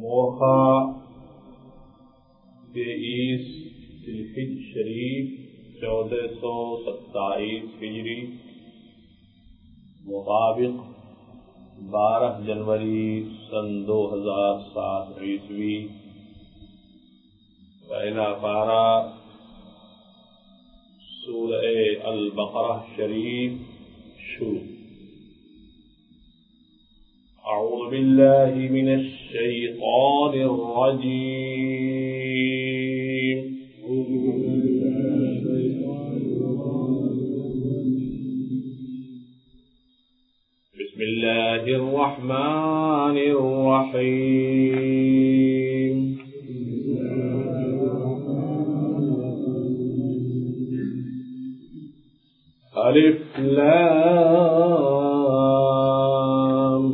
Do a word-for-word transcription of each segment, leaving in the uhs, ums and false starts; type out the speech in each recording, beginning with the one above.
Mocha تیئیس ذوالحج شریف چودہ سو ستائیس ہجری مطابق بارہ جنوری سن دو ہزار سات عیسوی. پہلا پارہ سورہ البقرہ شریف شروع. اعوذ باللہ من الشیطان الرجیم. بسم اللہ الرحمن الرحیم. الف لام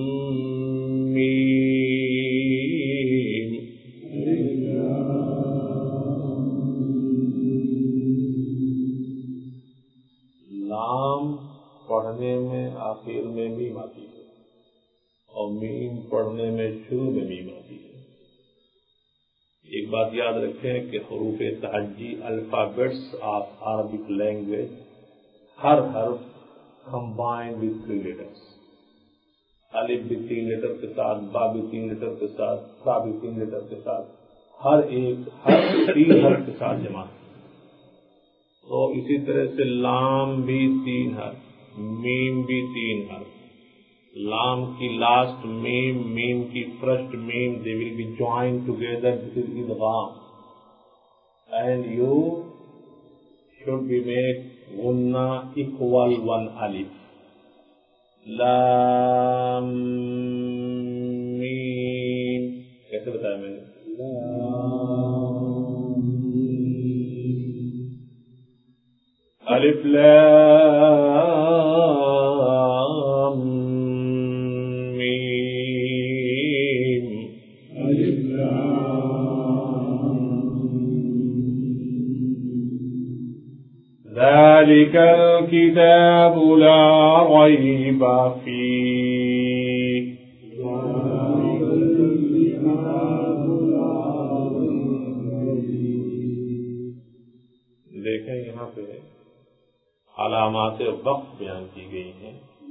میم. لام پڑھنے میں آخر میں میم آتی ہے اور میم پڑھنے میں شروع میں میم آتی ہے. ایک بات یاد رکھیں کہ حروف تہجی الفابیٹس آف عربک لینگویج ہر حرف کمبائنڈ ود تھری لیٹرس. الف بھی تین لیٹر کے ساتھ، با بھی تین لیٹر کے ساتھ، تا بھی تین لیٹر کے ساتھ، ہر ایک حرف تین حرف کے ساتھ جمع. تو اسی طرح سے لام بھی تین حرف، میم بھی تین حرف. لام کی لاسٹ میم، میم کی فرسٹ میم، they will be joined together. This is idgham. And you should be made غنہ equal one alif. لام میم. کیسے بتایا میں نے؟ الف لام میم. الف ذلك الكتاب لا ريب فيه. دیکھیں یہاں پہ علامات وقت بیان کی گئی ہیں.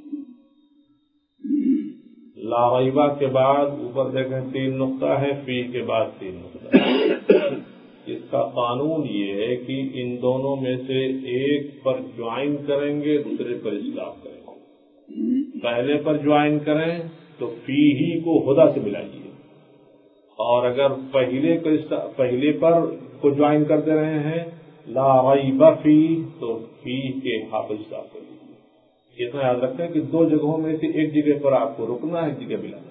لا ریبہ کے بعد اوپر دیکھیں تین نقطہ ہے، فی کے بعد تین نقطہ ہے. اس کا قانون یہ ہے کہ ان دونوں میں سے ایک پر جوائن کریں گے، دوسرے پر اصلاح کریں گے. پہلے پر جوائن کریں تو فی ہی کو ہدا سے ملائیے، اور اگر پہلے کو پہلے پر کو جوائن کر دے رہے ہیں لا ریب فی تو فی کے حافظ صاف کر دیجیے. اتنا یاد رکھیں کہ دو جگہوں میں سے ایک جگہ پر آپ کو رکنا ہے، ایک جگہ ملانا ہے.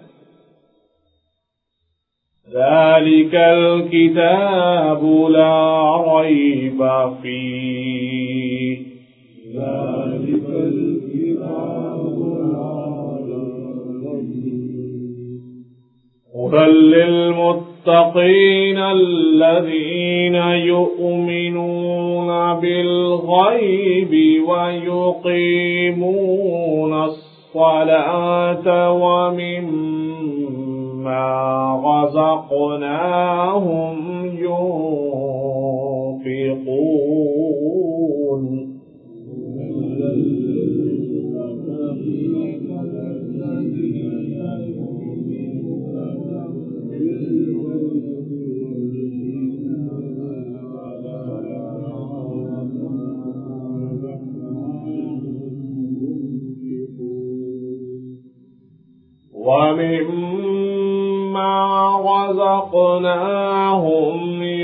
ذلك الكتاب لا ريب فيه. ذلك الكتاب لا ريب فيه هدى للمتقين الذين يؤمنون بالغيب ويقيمون الصلاة ومما رزقناهم ينفقون. ومما رزقناهم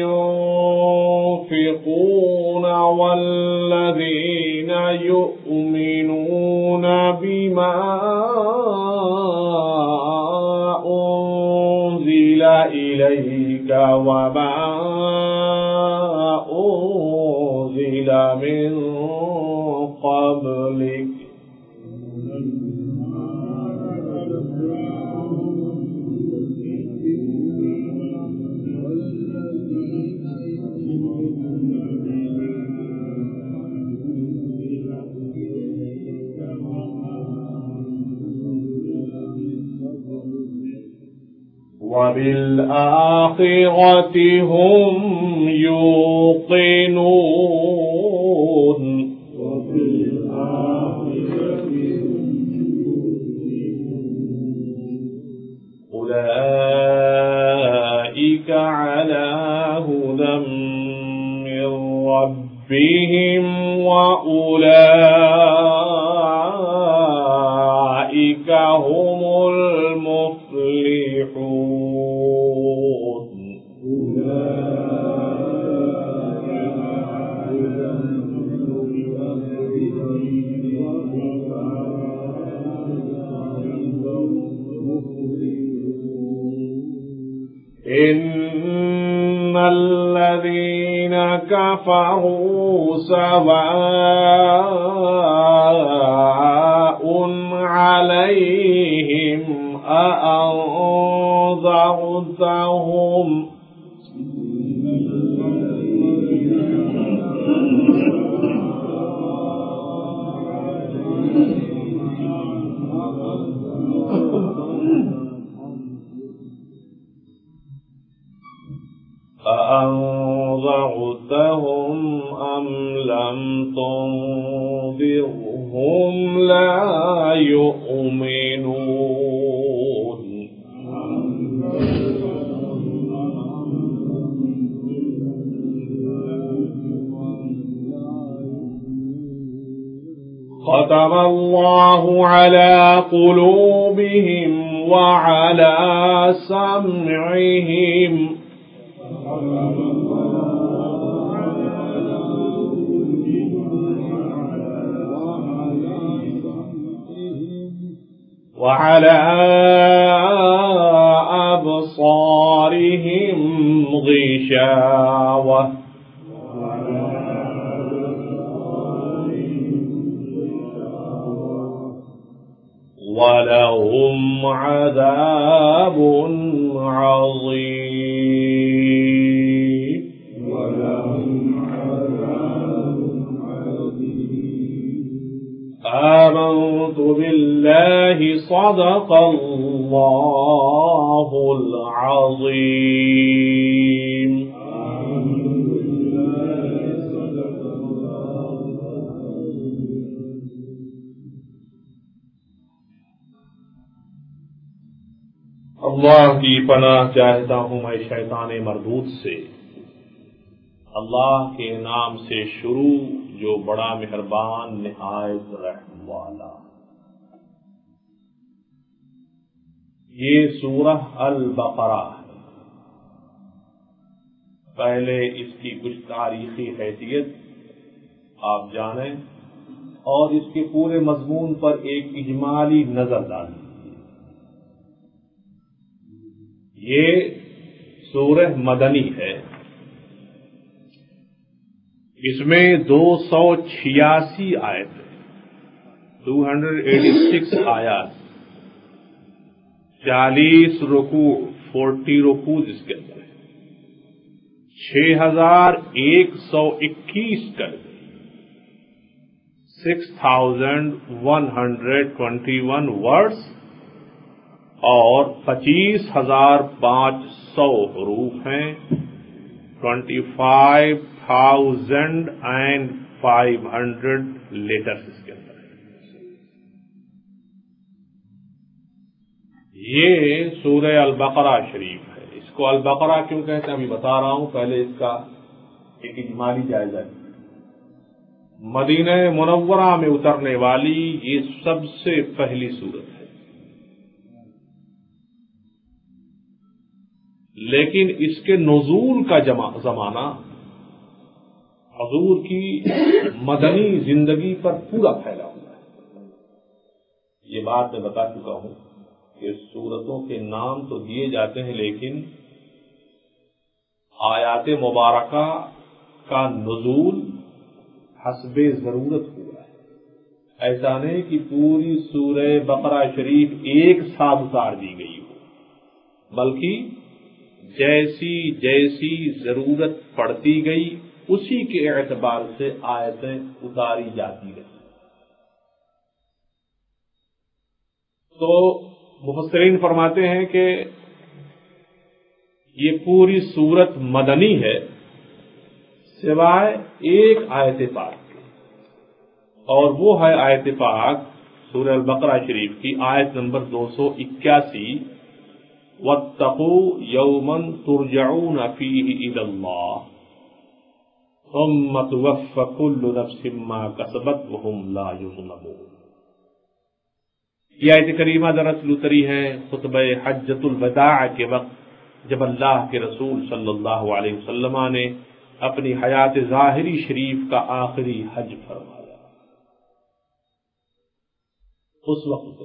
ينفقون والذين يؤمنون بما أنزل إليك وما أنزل من قبلك وبالآخرة هم يوقنون أولئك على هدى من ربهم وأولئك هم المفلحون إن الذين كفروا سواء عليهم أأنذرتهم أأنذرتهم أم لم تنذرهم لا يؤمنون ختم الله على قلوبهم وعلى سمعهم وعلى أبصارهم غشاوة ولهم عذاب عظيم آمنت بالله صدق الله العظيم اللہ کی پناہ چاہتا ہوں میں شیطان مردود سے، اللہ کے نام سے شروع جو بڑا مہربان نہایت رحم والا۔ یہ سورہ البقرہ ہے۔ پہلے اس کی کچھ تاریخی حیثیت آپ جانیں اور اس کے پورے مضمون پر ایک اجمالی نظر ڈالیں۔ یہ سورہ مدنی ہے، اس میں دو سو چھیاسی آیت ٹو ہنڈریڈ ایٹی سکس آیات، چالیس رکوع فورٹی رکوع اس کے اندر ہے، چھ ہزار ایک سو اکیس کر six thousand one hundred twenty one words اور پچیس ہزار پانچ سو حروف ہیں، twenty five thousand and five hundred letters اس کے اندر ہے۔ یہ سورہ البقرہ شریف ہے۔ اس کو البقرہ کیوں کہتے ہیں ابھی بتا رہا ہوں، پہلے اس کا ایک اجمالی جائزہ ہے۔ مدینہ منورہ میں اترنے والی یہ سب سے پہلی سورت ہے، لیکن اس کے نزول کا زمانہ حضور کی مدنی زندگی پر پورا پھیلا ہوا ہے۔ یہ بات میں بتا چکا ہوں کہ سورتوں کے نام تو دیے جاتے ہیں، لیکن آیات مبارکہ کا نزول حسب ضرورت ہوا ہے۔ ایسا نہیں کہ پوری سورہ بقرہ شریف ایک ساتھ اتار دی گئی ہو، بلکہ جیسی جیسی ضرورت پڑتی گئی اسی کے اعتبار سے آیتیں اتاری جاتی رہی۔ تو مفسرین فرماتے ہیں کہ یہ پوری سورت مدنی ہے سوائے ایک آیت پاک کے، اور وہ ہے آیت پاک سورہ البقرہ شریف کی آیت نمبر دو سو اکیاسی، وَاتَّقُوا يَوْمًا تُرْجَعُونَ فِيهِ إِلَى اللَّهِ ثُمَّ تُوَفَّى كُلُّ نَفْسٍ مَّا كَسَبَتْ وَهُمْ لَا يُظْلَمُونَ۔ یہ آیت کریمہ دراصل اتری ہے خطبہ حجۃ الوداع کے وقت، جب اللہ کے رسول صلی اللہ علیہ وسلم نے اپنی حیات ظاہری شریف کا آخری حج فرمایا، اس وقت۔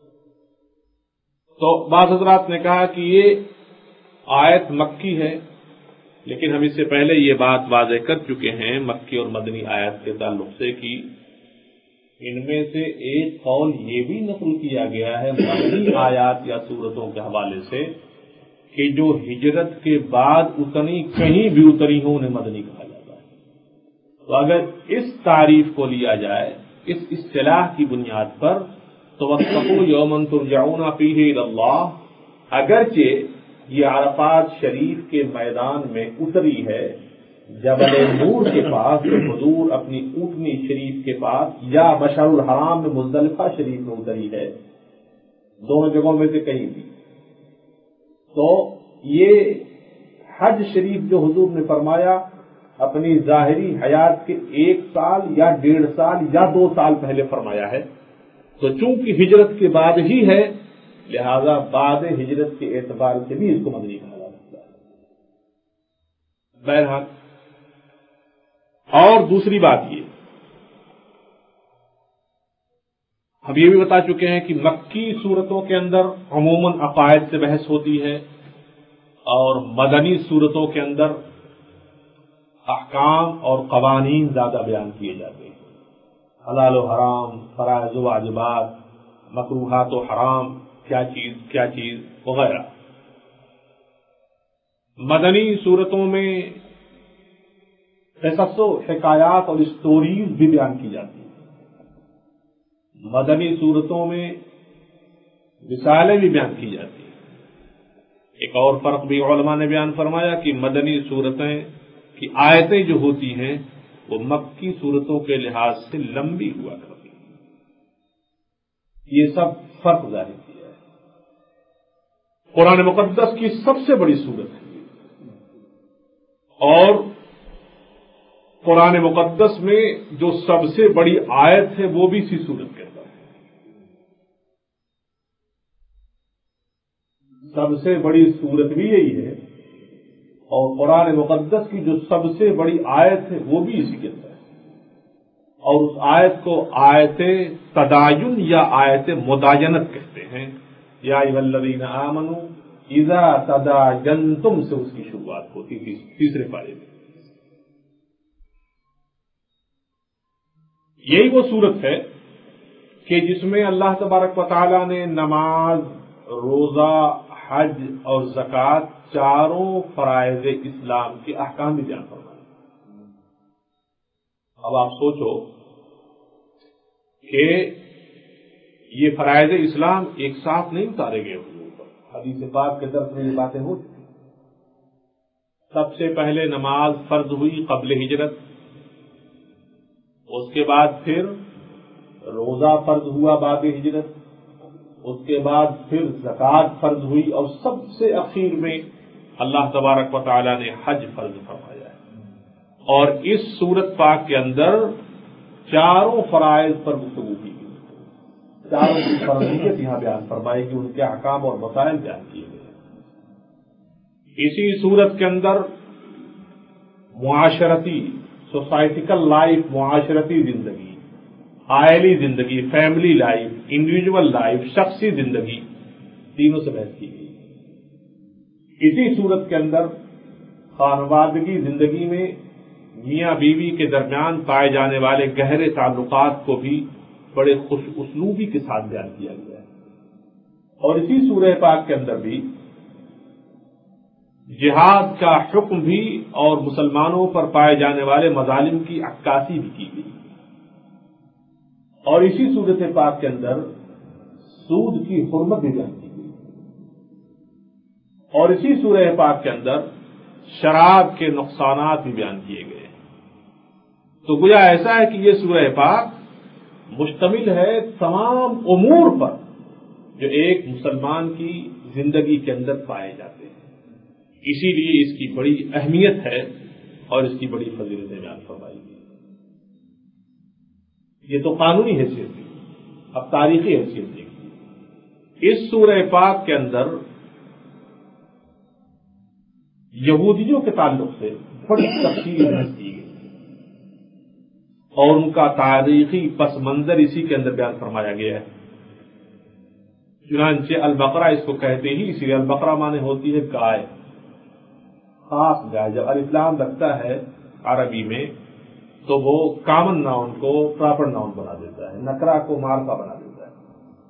تو بعض حضرات نے کہا کہ یہ آیت مکی ہے، لیکن ہم اس سے پہلے یہ بات واضح کر چکے ہیں مکی اور مدنی آیت کے تعلق سے کہ ان میں سے ایک قول یہ بھی نقل کیا گیا ہے مدنی آیات یا سورتوں کے حوالے سے کہ جو ہجرت کے بعد اتنی کہیں بھی اتری ہوں انہیں مدنی کہا جاتا ہے۔ تو اگر اس تعریف کو لیا جائے اس اصطلاح کی بنیاد پر تو وَاتَّقُوا يَوْمًا تُرْجَعُونَ فِيهِ إِلَى اللَّهِ، اگرچہ یہ عرفات شریف کے میدان میں اتری ہے جبل نور کے پاس، تو حضور اپنی اونٹنی شریف کے پاس، یا مشعر الحرام میں مزدلفہ شریف میں اتری ہے، دونوں جگہوں میں سے کہیں بھی۔ تو یہ حج شریف جو حضور نے فرمایا اپنی ظاہری حیات کے ایک سال یا ڈیڑھ سال یا دو سال پہلے فرمایا ہے، تو چونکہ ہجرت کے بعد ہی ہے لہذا بعد ہجرت کے اعتبار سے بھی اس کو مدنی کہا جا سکتا ہے۔ بہرحال، اور دوسری بات یہ ہم یہ بھی بتا چکے ہیں کہ مکی صورتوں کے اندر عموماً عقائد سے بحث ہوتی ہے، اور مدنی صورتوں کے اندر احکام اور قوانین زیادہ بیان کیے جاتے ہیں، حلال و حرام، فرائض و واجبات، مکروہات و حرام، کیا چیز کیا چیز وغیرہ۔ مدنی صورتوں میں قصص و حکایات اور اسٹوریز بھی بیان کی جاتی ہیں، مدنی صورتوں میں مثالیں بھی بیان کی جاتی ہیں۔ ایک اور فرق بھی علماء نے بیان فرمایا کہ مدنی صورتیں کی آیتیں جو ہوتی ہیں وہ مکی صورتوں کے لحاظ سے لمبی ہوا کرتی ہیں، یہ سب فرق ظاہر کیا ہے۔ قرآن مقدس کی سب سے بڑی صورت ہے، اور قرآن مقدس میں جو سب سے بڑی آیت ہے وہ بھی اسی صورت کے اندر ہے۔ سب سے بڑی صورت بھی یہی ہے، اور قرآن مقدس کی جو سب سے بڑی آیت ہے وہ بھی اسی کے اندر ہے، اور اس آیت کو آیت تداین یا آیت مداینت کہتے ہیں۔ یا ایھا الذین آمنوا اذا تداینتم سے اس کی شروعات ہوتی تھی تیسرے پارے میں۔ یہی وہ صورت ہے کہ جس میں اللہ تبارک و تعالی نے نماز، روزہ، حج اور زکوٰۃ چاروں فرائض اسلام کے احکام بھی بیان فرمائے۔ اب آپ سوچو کہ یہ فرائض اسلام ایک ساتھ نہیں اتارے گئے حضور پر، حدیث پاک کے درس میں یہ باتیں ہو چکی۔ سب سے پہلے نماز فرض ہوئی قبل ہجرت، اس کے بعد پھر روزہ فرض ہوا بعد ہجرت، اس کے بعد پھر زکوٰۃ فرض ہوئی، اور سب سے اخیر میں اللہ تبارک و تعالی نے حج فرض فرمایا ہے۔ اور اس سورت پاک کے اندر چاروں فرائض پر گفتگو کی گئی، چاروں کی فرضیت یہاں بیان فرمائی کہ ان کے احکام اور مسائل بیان کیے گئے۔ اسی سورت کے اندر معاشرتی سوسائٹیکل لائف، معاشرتی زندگی، عائلی زندگی، فیملی لائف، انڈیویجول لائف، شخصی زندگی، تینوں سے بحث کی گئی۔ اسی صورت کے اندر خانوادگی زندگی میں میاں بیوی کے درمیان پائے جانے والے گہرے تعلقات کو بھی بڑے خوش اسلوبی کے ساتھ بیان کیا گیا ہے۔ اور اسی سورہ پاک کے اندر بھی جہاد کا حکم بھی اور مسلمانوں پر پائے جانے والے مظالم کی عکاسی بھی کی گئی، اور اسی سورت پاک کے اندر سود کی حرمت بھی بیان کی گئی، اور اسی سورہ پاک کے اندر شراب کے نقصانات بھی بیان کیے گئے ہیں۔ تو گویا ایسا ہے کہ یہ سورہ پاک مشتمل ہے تمام امور پر جو ایک مسلمان کی زندگی کے اندر پائے جاتے ہیں، اسی لیے اس کی بڑی اہمیت ہے اور اس کی بڑی فضیلتیں بیان فرمائی گئی۔ یہ تو قانونی حیثیت تھی، اب تاریخی حیثیت تھی۔ اس سورہ پاک کے اندر یہودیوں کے تعلق سے بڑی تفصیل بیان کی گئی اور ان کا تاریخی پس منظر اسی کے اندر بیان فرمایا گیا ہے۔ چنانچہ البقرہ اس کو کہتے ہی اسی لیے البقرہ مانے ہوتی ہے گائے، خاص گائے۔ جب الف لام لگتا ہے عربی میں تو وہ کامن ناؤن کو پراپر ناؤن بنا دیتا ہے، نکرہ کو معرفہ بنا دیتا ہے،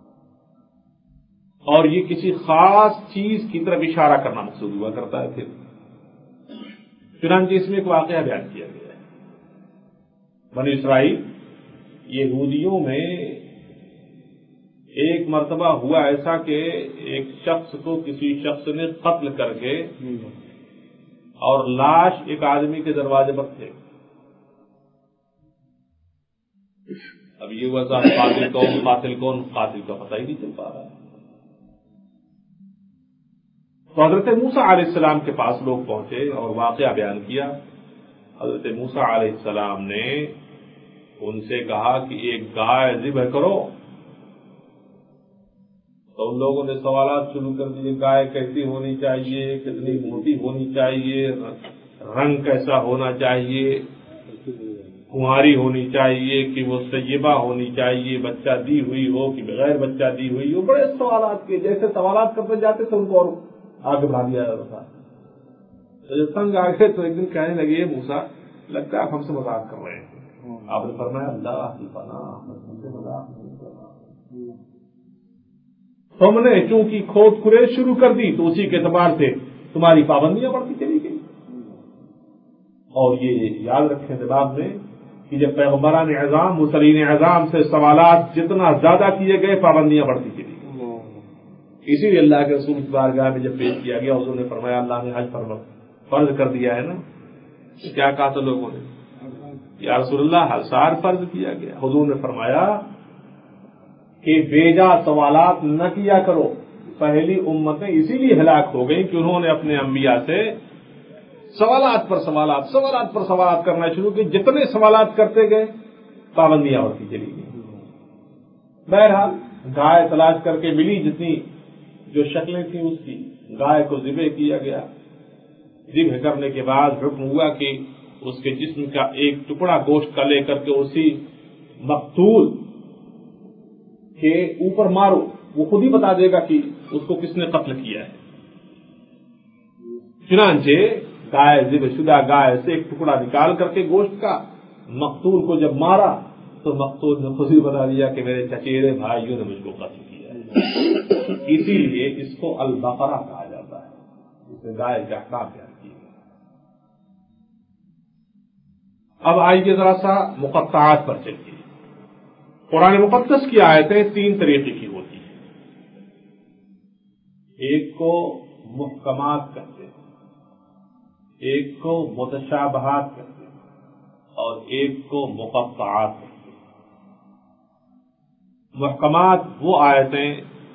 اور یہ کسی خاص چیز کی طرف اشارہ کرنا مقصود ہوا کرتا ہے۔ پھر چنانچہ اس میں ایک واقعہ بیان کیا گیا ہے۔ بنی اسرائیل یہودیوں میں ایک مرتبہ ہوا ایسا کہ ایک شخص کو کسی شخص نے قتل کر کے اور لاش ایک آدمی کے دروازے پر تھے۔ اب یہ ہوا صاحب قاتل کون قاتل کون قاتل کا پتہ ہی نہیں چل پا رہا ہے۔ تو حضرت موسیٰ علیہ السلام کے پاس لوگ پہنچے اور واقعہ بیان کیا۔ حضرت موسیٰ علیہ السلام نے ان سے کہا کہ ایک گائے ذبح کرو، تو ان لوگوں نے سوالات شروع کر دیے، گائے کیسی ہونی چاہیے، کتنی موٹی ہونی چاہیے، رنگ کیسا ہونا چاہیے، کمہاری ہونی چاہیے کہ وہ سیبہ ہونی چاہیے، بچہ دی ہوئی ہو کہ بغیر بچہ دی ہوئی ہو۔ بڑے سوالات کے، جیسے سوالات کرتے جاتے تھے ان کو اور آگے بڑھا دیا جاتا تھا۔ تو جب تنگ آ گئے تو ایک دن کہنے لگے، موسیٰ لگتا ہے آپ ہم سے مذاق کر رہے ہیں۔ آپ نے فرمایا اللہ کی پناہ، ہم سے مذاق نہیں کر رہا۔ تم نے چونکہ کھود کریز شروع کر دی تو اسی کے اعتبار سے تمہاری پابندیاں بڑھتی چلی گئی۔ اور یہ یاد رکھیں دماغ میں کہ جب پیغمبران اعظام مرسلین اعظام سے سوالات جتنا زیادہ کیے گئے پابندیاں بڑھتی چلی گئی۔ اسی لیے اللہ کے رسول کی بارگاہ میں جب پیش کیا گیا حضور نے فرمایا اللہ نے حج فرض کر دیا ہے نا، کیا کہا تھا لوگوں نے، یا رسول اللہ حج سار فرض کیا گیا۔ حضور نے فرمایا کہ بیجا سوالات نہ کیا کرو، پہلی امتیں اسی لیے ہلاک ہو گئیں کہ انہوں نے اپنے انبیاء سے سوالات پر سوالات سوالات پر سوالات کرنا شروع کی، جتنے سوالات کرتے گئے پابندیاں ہوتی چلی گئی۔ بہرحال گائے تلاش کر کے ملی، جتنی جو شکلیں تھیں اس کی، گائے کو ذبح کیا گیا۔ ذبح کرنے کے بعد حکم ہوا کہ اس کے جسم کا ایک ٹکڑا گوشت کا لے کر کے اسی مقتول کے اوپر مارو، وہ خود ہی بتا دے گا کہ اس کو کس نے قتل کیا ہے۔ چنانچہ گائے ذبح شدہ گائے سے ایک ٹکڑا نکال کر کے گوشت کا مقتول کو جب مارا تو مقتول نے خود ہی بتا دیا کہ میرے چچیرے بھائیوں نے مجھ کو قتل کیا ہے۔ اسی لیے اس کو البقرہ کہا جاتا ہے، جسے گائے کے احکام بیان کیے گئے۔ اب آئیے ذرا سا مقطعات پر چلیے۔ قرآن مقدس کی آیتیں تین طریقے کی ہوتی ہیں، ایک کو محکمات کہتے ہیں، ایک کو متشابہات کہتے ہیں، اور ایک کو مقطعات کہتے ہیں۔ محکمات وہ آیتیں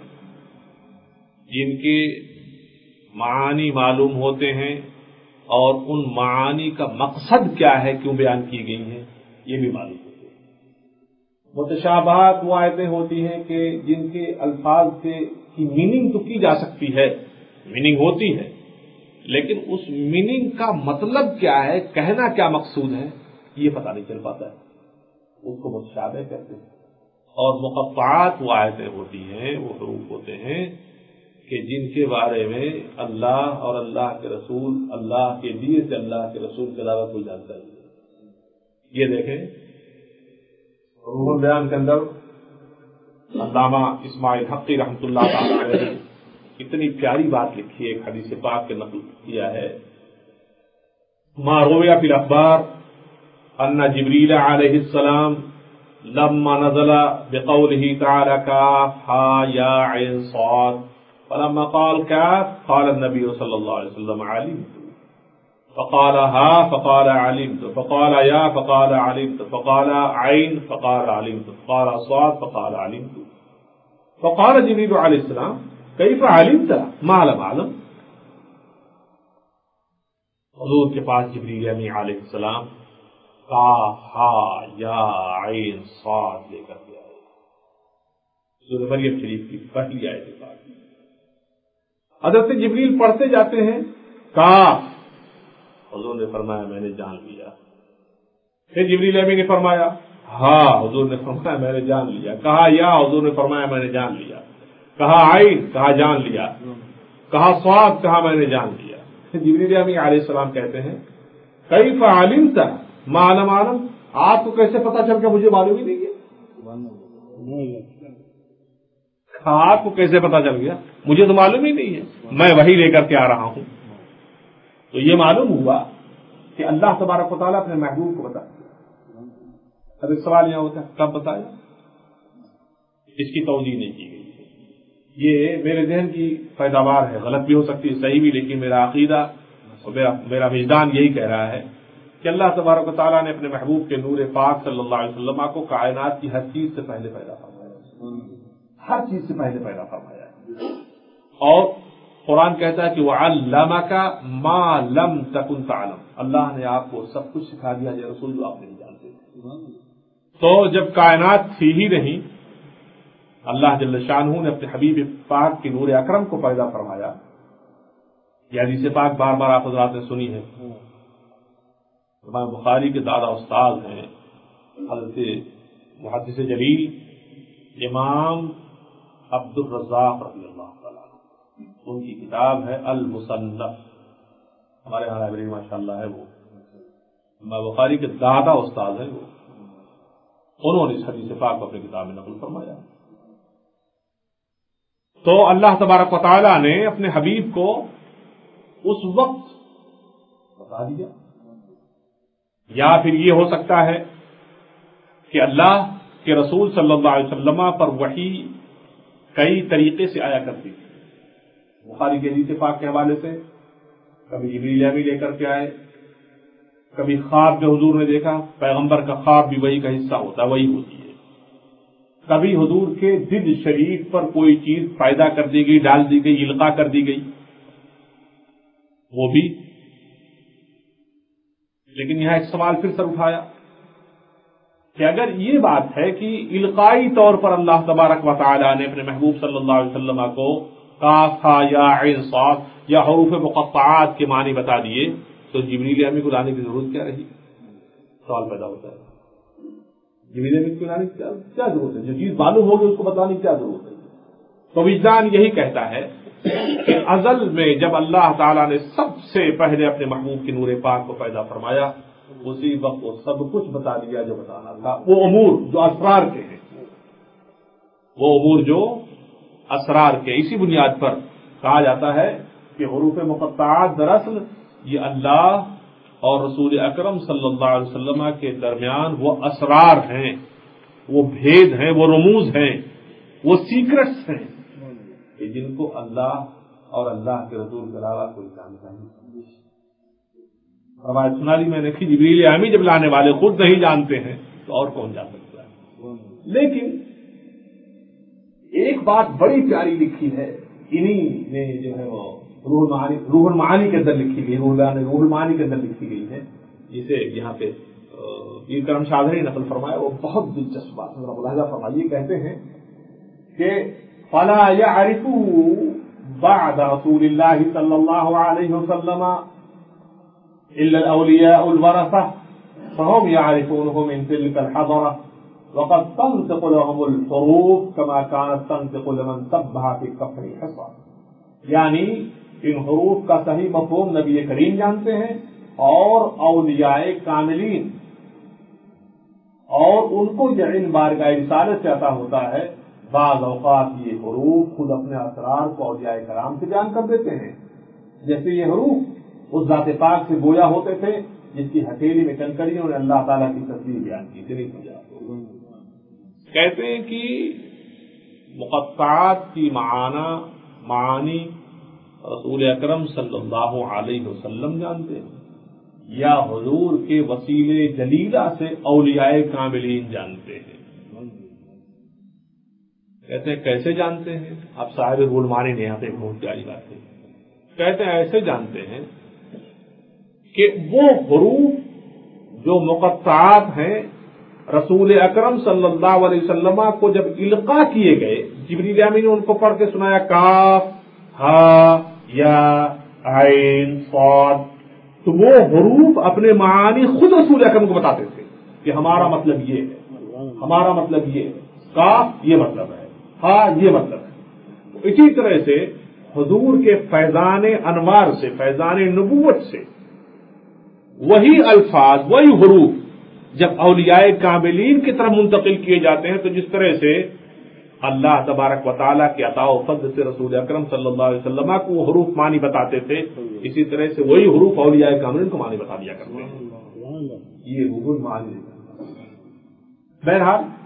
جن کے معانی معلوم ہوتے ہیں اور ان معانی کا مقصد کیا ہے، کیوں بیان کی گئی ہیں، یہ بھی معلوم ہوتے ہیں۔ متشابہات وہ آیتیں ہوتی ہیں کہ جن کے الفاظ سے کی میننگ تو کی جا سکتی ہے، میننگ ہوتی ہے، لیکن اس میننگ کا مطلب کیا ہے، کہنا کیا مقصود ہے، یہ پتہ نہیں چل پاتا ہے، اس کو متشابہ کہتے ہیں۔ اور مقطعات وہ آیتیں ہوتی ہیں، وہ حروف ہوتے ہیں کہ جن کے بارے میں اللہ اور اللہ کے رسول، اللہ کے دیے سے اللہ کے رسول کے علاوہ کوئی جانتا نہیں۔ یہ دیکھیں روح البیان کے اندر علامہ اسماعیل حقی رحمۃ اللہ تعالی علیہ نے اتنی پیاری بات لکھی ہے، ایک حدیث پاک کے نقل کیا ہے، ما روی فی الاخبار ان جبریل علیہ السلام لما نزل بقوله تعالی کاف ہا یا عین صاد فلما قال كاف قال النبي صلى الله عليه وسلم علمت، فقال ها فقال علمت، فقال يا فقال علمت، فقال عين فقال علمت، فقال صاد فقال علمت، فقال جبريل عليه السلام كيف علمت ما لم أعلم. حضور کے پاس جبریل امین علیہ السلام کاف ہا یا عین صاد لے کر کے آئے. سورہ مریم شریف کی پہلی آیت پاک. حضرت جبریل پڑھتے جاتے ہیں کاف، حضور نے فرمایا میں نے جان لیا. پھر جبریل امین نے فرمایا ہاں، حضور نے فرمایا میں نے جان لیا. کہا یا، حضور نے فرمایا میں نے جان لیا. کہا عین، کہا جان لیا. کہا صاد، کہا میں نے جان لیا. جبریل امین علیہ السلام کہتے ہیں کیف علمت ما لم اعلم، آپ کو کیسے پتا چل گیا مجھے معلوم ہی نہیں ہے. آپ کو کیسے پتا چل گیا مجھے تو معلوم ہی نہیں ہے، میں وہی لے کر کے آ رہا ہوں. تو یہ معلوم ہوا کہ اللہ تبارک و تعالیٰ اپنے محبوب کو بتا دیا. اب ایک سوال یہاں ہوتا ہے کب بتایا، اس کی توجیہ نہیں کی گئی. یہ میرے ذہن کی پیداوار ہے، غلط بھی ہو سکتی ہے صحیح بھی، لیکن میرا عقیدہ اور میرا میرا وجدان یہی کہہ رہا ہے کہ اللہ تبارک و تعالیٰ نے اپنے محبوب کے نور پاک صلی اللہ علیہ وسلم کو کائنات کی ہر چیز سے پہلے پیدا فرمایا، ہر چیز سے پہلے پیدا فرمایا. اور قرآن کہتا ہے کہ وَعَلَّمَكَ مَا لَمْ تَكُنْ تَعْلَمْ، اللہ نے آپ کو سب کچھ سکھا دیا جو رسول جو آپ نہیں جانتے تھے. تو جب کائنات تھی ہی نہیں، اللہ جل شانہ نے اپنے حبیب پاک کی نور اکرم کو پیدا فرمایا. یہ حدیث پاک بار بار آپ حضرات نے سنی ہے. امام بخاری کے دادا استاد ہیں حضرت محدث جلیل امام عبد الرزاق رضی اللہ تعالیٰ عنہ. ان کی کتاب ہے المصنف، ہمارے یہاں لائبریری ماشاء اللہ ہے. وہ امام بخاری کے دادا استاد ہیں، وہ انہوں نے اس حدیث پاک کو اپنی کتاب میں نقل فرمایا. تو اللہ تبارک و تعالیٰ نے اپنے حبیب کو اس وقت بتا دیا. یا پھر یہ ہو سکتا ہے کہ اللہ کے رسول صلی اللہ علیہ وسلم پر وحی کئی طریقے سے آیا کرتی تھی. بخاری کے حدیث پاک کے حوالے سے کبھی جبریل امین لے کر کے آئے، کبھی خواب میں حضور نے دیکھا، پیغمبر کا خواب بھی وہی کا حصہ ہوتا ہے، وہی ہوتی ہے. کبھی حضور کے دل شریف پر کوئی چیز پیدا کر دی گئی، ڈال دی گئی، القاء کر دی گئی، وہ بھی. لیکن یہاں ایک سوال پھر سر اٹھایا کہ اگر یہ بات ہے کہ القائی طور پر اللہ تبارک و تعالی نے اپنے محبوب صلی اللہ علیہ وسلم کو کاف ہا یا عین صاد یا حروف مقطعات کے معنی بتا دیے، تو جبریل امین کو لانے کی ضرورت کیا رہی؟ سوال پیدا ہوتا ہے. جبریل امین کو لانے کی کیا ضرورت ہے؟ جو چیز معلوم ہوگی اس کو بتانے کی کیا ضرورت ہے؟ تو وجدان یہی کہتا ہے کہ ازل میں جب اللہ تعالیٰ نے سب سے پہلے اپنے محبوب کی نور پاک کو پیدا فرمایا، اسی وقت وہ سب کچھ بتا دیا جو بتانا تھا. وہ امور جو اسرار کے ہیں، وہ امور جو اسرار کے. اسی بنیاد پر کہا جاتا ہے کہ حروف مقطعات دراصل یہ اللہ اور رسول اکرم صلی اللہ علیہ وسلم کے درمیان وہ اسرار ہیں، وہ بھید ہیں، وہ رموز ہیں، وہ سیکرٹس ہیں کہ جن کو اللہ اور اللہ کے رسول کے علاوہ کوئی جانتا نہیں. روایت سنا لی میں نے کہ جبریل امین جب لانے والے خود نہیں جانتے ہیں تو اور کون جان سکتا ہے. لیکن ایک بات بڑی پیاری لکھی ہے، انہی نے جو ہے وہ روح المعانی روح المعانی کے اندر لکھی گئی، روح روح المعانی کے اندر لکھی گئی ہے، جسے یہاں پہ پیر کرم شاہ نے نقل فرمایا. وہ بہت دلچسپ بات ہے، ملاحظہ فرمائیے. کہتے ہیں کہ فلا يعرف بعد رسول الله صلى الله عليه وسلم إلا الأولياء الورثة فهم يعرفونه من تلك الحضرة وقد تنطق لهم الحروف كما كانت تنطق لمن سبها في كفر حصى. یعنی ان حروف کا صحیح مفہوم نبی کریم جانتے ہیں اور اولیاء کاملین، اور ان کو یہ علم بارگاہ رسالت سے عطا ہوتا ہے. بعض اوقات یہ حروف خود اپنے اسرار کو اولیاء کرام سے بیان کر دیتے ہیں، جیسے یہ حروف اس ذات پاک سے گویا ہوتے تھے جس کی ہتھیلی میں کنکریوں نے اللہ تعالیٰ کی تصویر بیان کی تھی. کہتے ہیں کہ مقطعات کی معنی معانی رسول اکرم صلی اللہ علیہ وسلم جانتے ہیں یا حضور کے وسیلے جلیلہ سے اولیاء کاملین جانتے ہیں؟ کہتے ہیں کیسے جانتے ہیں؟ اب صاحب روح المعانی نے یہاں پہ ایک بہت پیاری بات ہے. کہتے ہیں ایسے جانتے ہیں کہ وہ حروف جو مقطعات ہیں رسول اکرم صلی اللہ علیہ وسلم کو جب القاء کیے گئے، جبریل امین نے ان کو پڑھ کے سنایا کاف ہا یا عین صاد، تو وہ حروف اپنے معانی خود رسول اکرم کو بتاتے تھے کہ ہمارا مطلب یہ ہے، ہمارا مطلب یہ ہے، کاف یہ مطلب ہے، ہاں یہ مطلب ہے. اسی طرح سے حضور کے فیضان انوار سے، فیضان نبوت سے وہی الفاظ، وہی حروف جب اولیاء کاملین کی طرف منتقل کیے جاتے ہیں، تو جس طرح سے اللہ تبارک و تعالیٰ کے عطا و فضل سے رسول اکرم صلی اللہ علیہ وسلم کو وہ حروف معنی بتاتے تھے، اسی طرح سے وہی حروف اولیاء کاملین کو معنی بتا دیا کرتے ہیں. یہ حروف معنی. بہرحال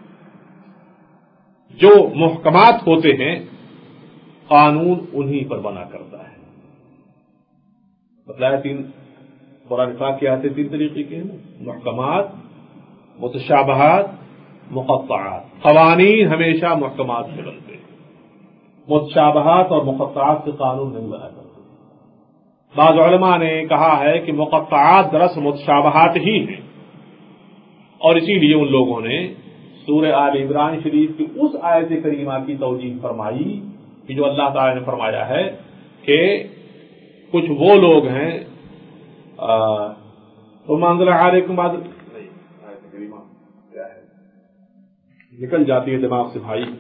جو محکمات ہوتے ہیں قانون انہی پر بنا کرتا ہے. بتلایا تین قرآن پاک کے آتے تین طریقے کے ہیں: محکمات، متشابہات، مقطعات. قوانین ہمیشہ محکمات سے بنتے ہیں، متشابہات اور مقطعات سے قانون نہیں بنا کرتے. بعض علماء نے کہا ہے کہ مقطعات دراصل متشابہات ہی ہیں، اور اسی لیے ان لوگوں نے سورہ آل عمران شریف کی اس آیت کریمہ کی توجیہ فرمائی کہ جو اللہ تعالی نے فرمایا ہے کہ کچھ وہ لوگ ہیں تو منزل علیکم بعد نہیں، آیت کریمہ کیا ہے نکل جاتی ہے دماغ سے بھائی.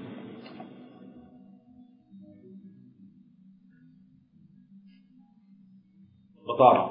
بتا رہا ہوں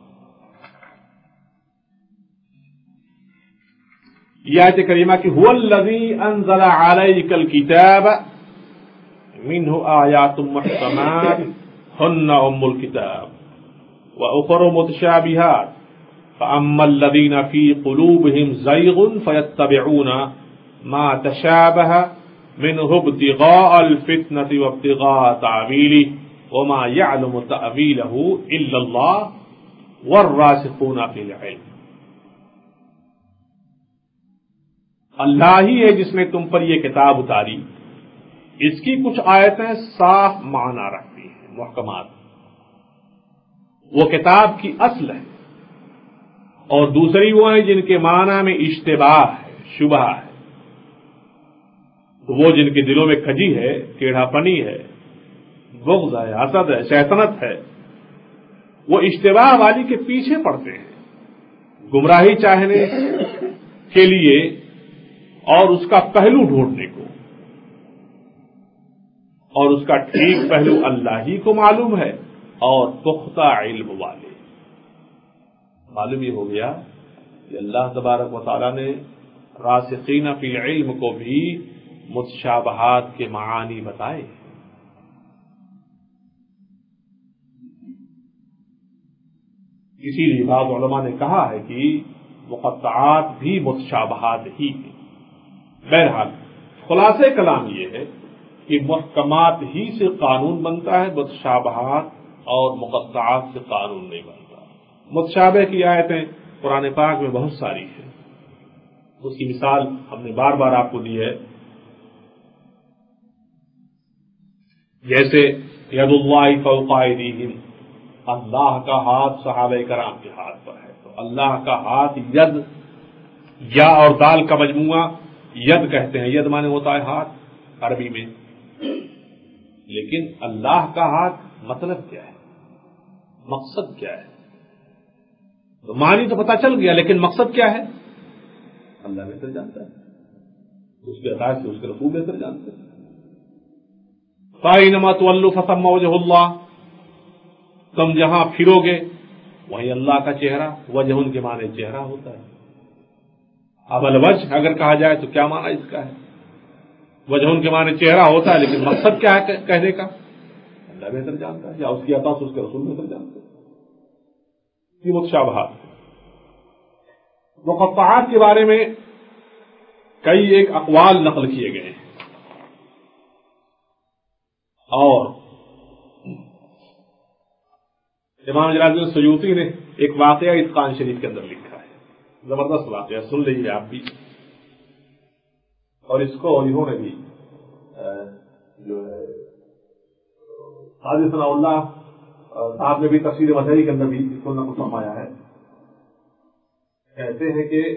یہ آیت کریمہ کی هو الذی انزل علیک الکتاب منہ آیات محکمات ہن ام الکتاب واخر متشابہات فاما الذین فی قلوبہم زیغ فیتبعون ما تشابہ منہ ابتغاء الفتنة وابتغاء تأویلہ وما یعلم تأویلہ الا اللہ والراسخون فی العلم. اللہ ہی ہے جس نے تم پر یہ کتاب اتاری، اس کی کچھ آیتیں صاف معنی رکھتی ہیں، محکمات. وہ کتاب کی اصل ہے، اور دوسری وہ ہیں جن کے معنی میں اشتباہ ہے، شبہ ہے. تو وہ جن کے دلوں میں کھجی ہے، ٹیڑھا پنی ہے، بغض ہے، حسد ہے، شیطنت ہے، وہ اشتباہ والی کے پیچھے پڑتے ہیں گمراہی چاہنے کے لیے اور اس کا پہلو ڈھونڈنے کو، اور اس کا ٹھیک پہلو اللہ ہی کو معلوم ہے اور پختہ علم والے. معلوم یہ ہو گیا کہ اللہ تبارک و تعالیٰ نے راسخین فی العلم کو بھی متشابہات کے معانی بتائے. اسی لیے بعض علماء نے کہا ہے کہ مقطعات بھی متشابہات ہی ہیں. بہرحال خلاصہ کلام یہ ہے کہ محکمات ہی سے قانون بنتا ہے، متشابہات اور مقطعات سے قانون نہیں بنتا. متشابہ کی آیتیں قرآن پاک میں بہت ساری ہیں، اس کی مثال ہم نے بار بار آپ کو دی ہے. جیسے ید اللہ فوق ایدیہم، اللہ کا ہاتھ صحابہ کرام کے ہاتھ پر ہے، تو اللہ کا ہاتھ ید، یا اور دال کا مجموعہ ید کہتے ہیں. ید مانے ہوتا ہے ہاتھ عربی میں، لیکن اللہ کا ہاتھ مطلب کیا ہے، مقصد کیا ہے؟ تو معنی تو پتہ چل گیا، لیکن مقصد کیا ہے اللہ بہتر جانتا ہے، اس کے عطا سے اس کے رسول بہتر جانتے ہیں. فَأَيْنَمَا تُوَلُّوا فَثَمَّ وَجْهُ اللَّهِ، تم جہاں پھرو گے وہیں اللہ کا چہرہ، وجہ ان کے معنی چہرہ ہوتا ہے. اب الوجہ اگر کہا جائے تو کیا معنی اس کا ہے؟ وجہ ان کے معنی چہرہ ہوتا ہے، لیکن مقصد کیا ہے کہنے کا اللہ بہتر جانتا ہے، یا اس کی عطا سے اس کے رسول بہتر جانتے ہیں. یہ متشابہات. مقطعات کے بارے میں کئی ایک اقوال نقل کیے گئے ہیں، اور امام جلال الدین سیوطی نے ایک واقعہ اتقان شریف کے اندر لکھا ہے، زبردست واقعہ، سن لیجیے آپ بھی. اور اس کو انہوں نے بھی جو ہے قاضی ثناء اللہ صاحب نے بھی تفسیر مظہری کے اندر بھی اس کو نقل فرمایا ہے. کہتے ہیں کہ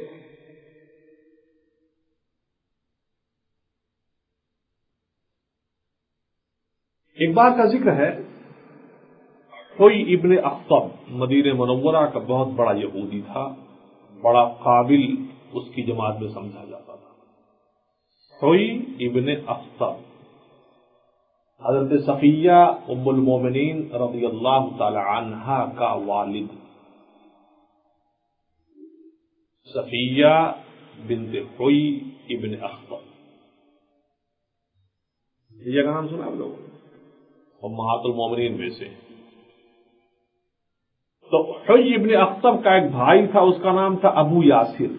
ایک بار کا ذکر ہے، کوئی ابن اخطب مدینہ منورہ کا بہت بڑا یہودی تھا، بڑا قابل اس کی جماعت میں سمجھا جاتا تھا. کوئی ابن اخطب حضرت صفیہ ام المومنین رضی اللہ تعالی عنہا کا والد، صفیہ بنت حوی ابن اخطب. یہ جگہ نام سنا آپ لوگوں نے؟ امہات المومنین میں سے. تو حوی ابن اخطب کا ایک بھائی تھا، اس کا نام تھا ابو یاسر.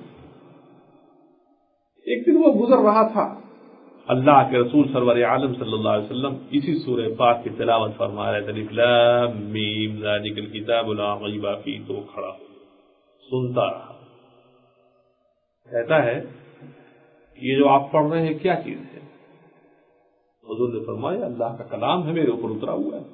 ایک دن وہ گزر رہا تھا، اللہ کے رسول سرور عالم صلی اللہ علیہ وسلم اسی سورہ پاک کی تلاوت فرما رہے تھے، الف لام میم ذالک الکتاب لا ریب فیہ. تو کھڑا ہو سنتا رہا. کہتا ہے یہ جو آپ پڑھ رہے ہیں کیا چیز ہے؟ حضور نے فرمایا اللہ کا کلام ہے، میرے اوپر اترا ہوا ہے.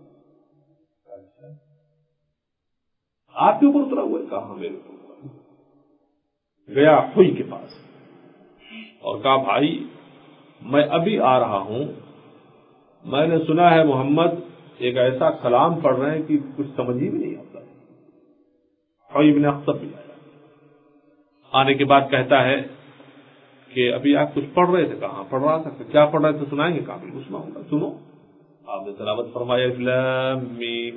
آپ کے اوپر اترا ہوا ہے؟ کہاں میرے اوپر اترا ہوا ہے. گیا ہوئی کے پاس اور کہا بھائی میں ابھی آ رہا ہوں، میں نے سنا ہے محمد ایک ایسا کلام پڑھ رہے ہیں کہ کچھ سمجھ ہی بھی نہیں آتا ہے. حوی ابن اخطب بھی آیا. آنے کے بعد کہتا ہے کہ ابھی آپ کچھ پڑھ رہے تھے. کہاں پڑھ رہا تھا؟ کیا پڑھ رہے تھے سنائیں گے؟ کہا بالکل سناؤں گا. سنو. آپ نے تلاوت فرمایا الف لام میم.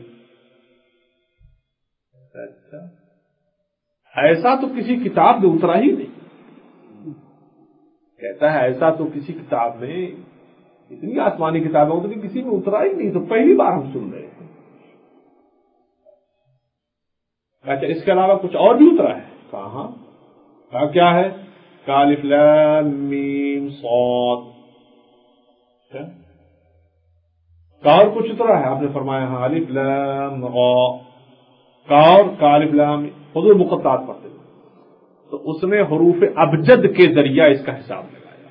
اچھا ایسا تو کسی کتاب میں اترا ہی نہیں. کہتا ہے ایسا تو کسی کتاب میں، اتنی آسمانی کتابیں ہوتی کسی میں اترا ہی نہیں، تو پہلی بار ہم سن رہے ہیں. اچھا اس کے علاوہ کچھ اور بھی اترا ہے؟ کہاں. کہا کیا ہے؟ الف لام میم صاد. کہا اور کچھ اترا ہے؟ آپ نے فرمایا ہاں الف لام را. کہا اور کہا الف لام. حضور مقطعات پڑھتے ہیں تو اس نے حروف ابجد کے ذریعہ اس کا حساب لگایا.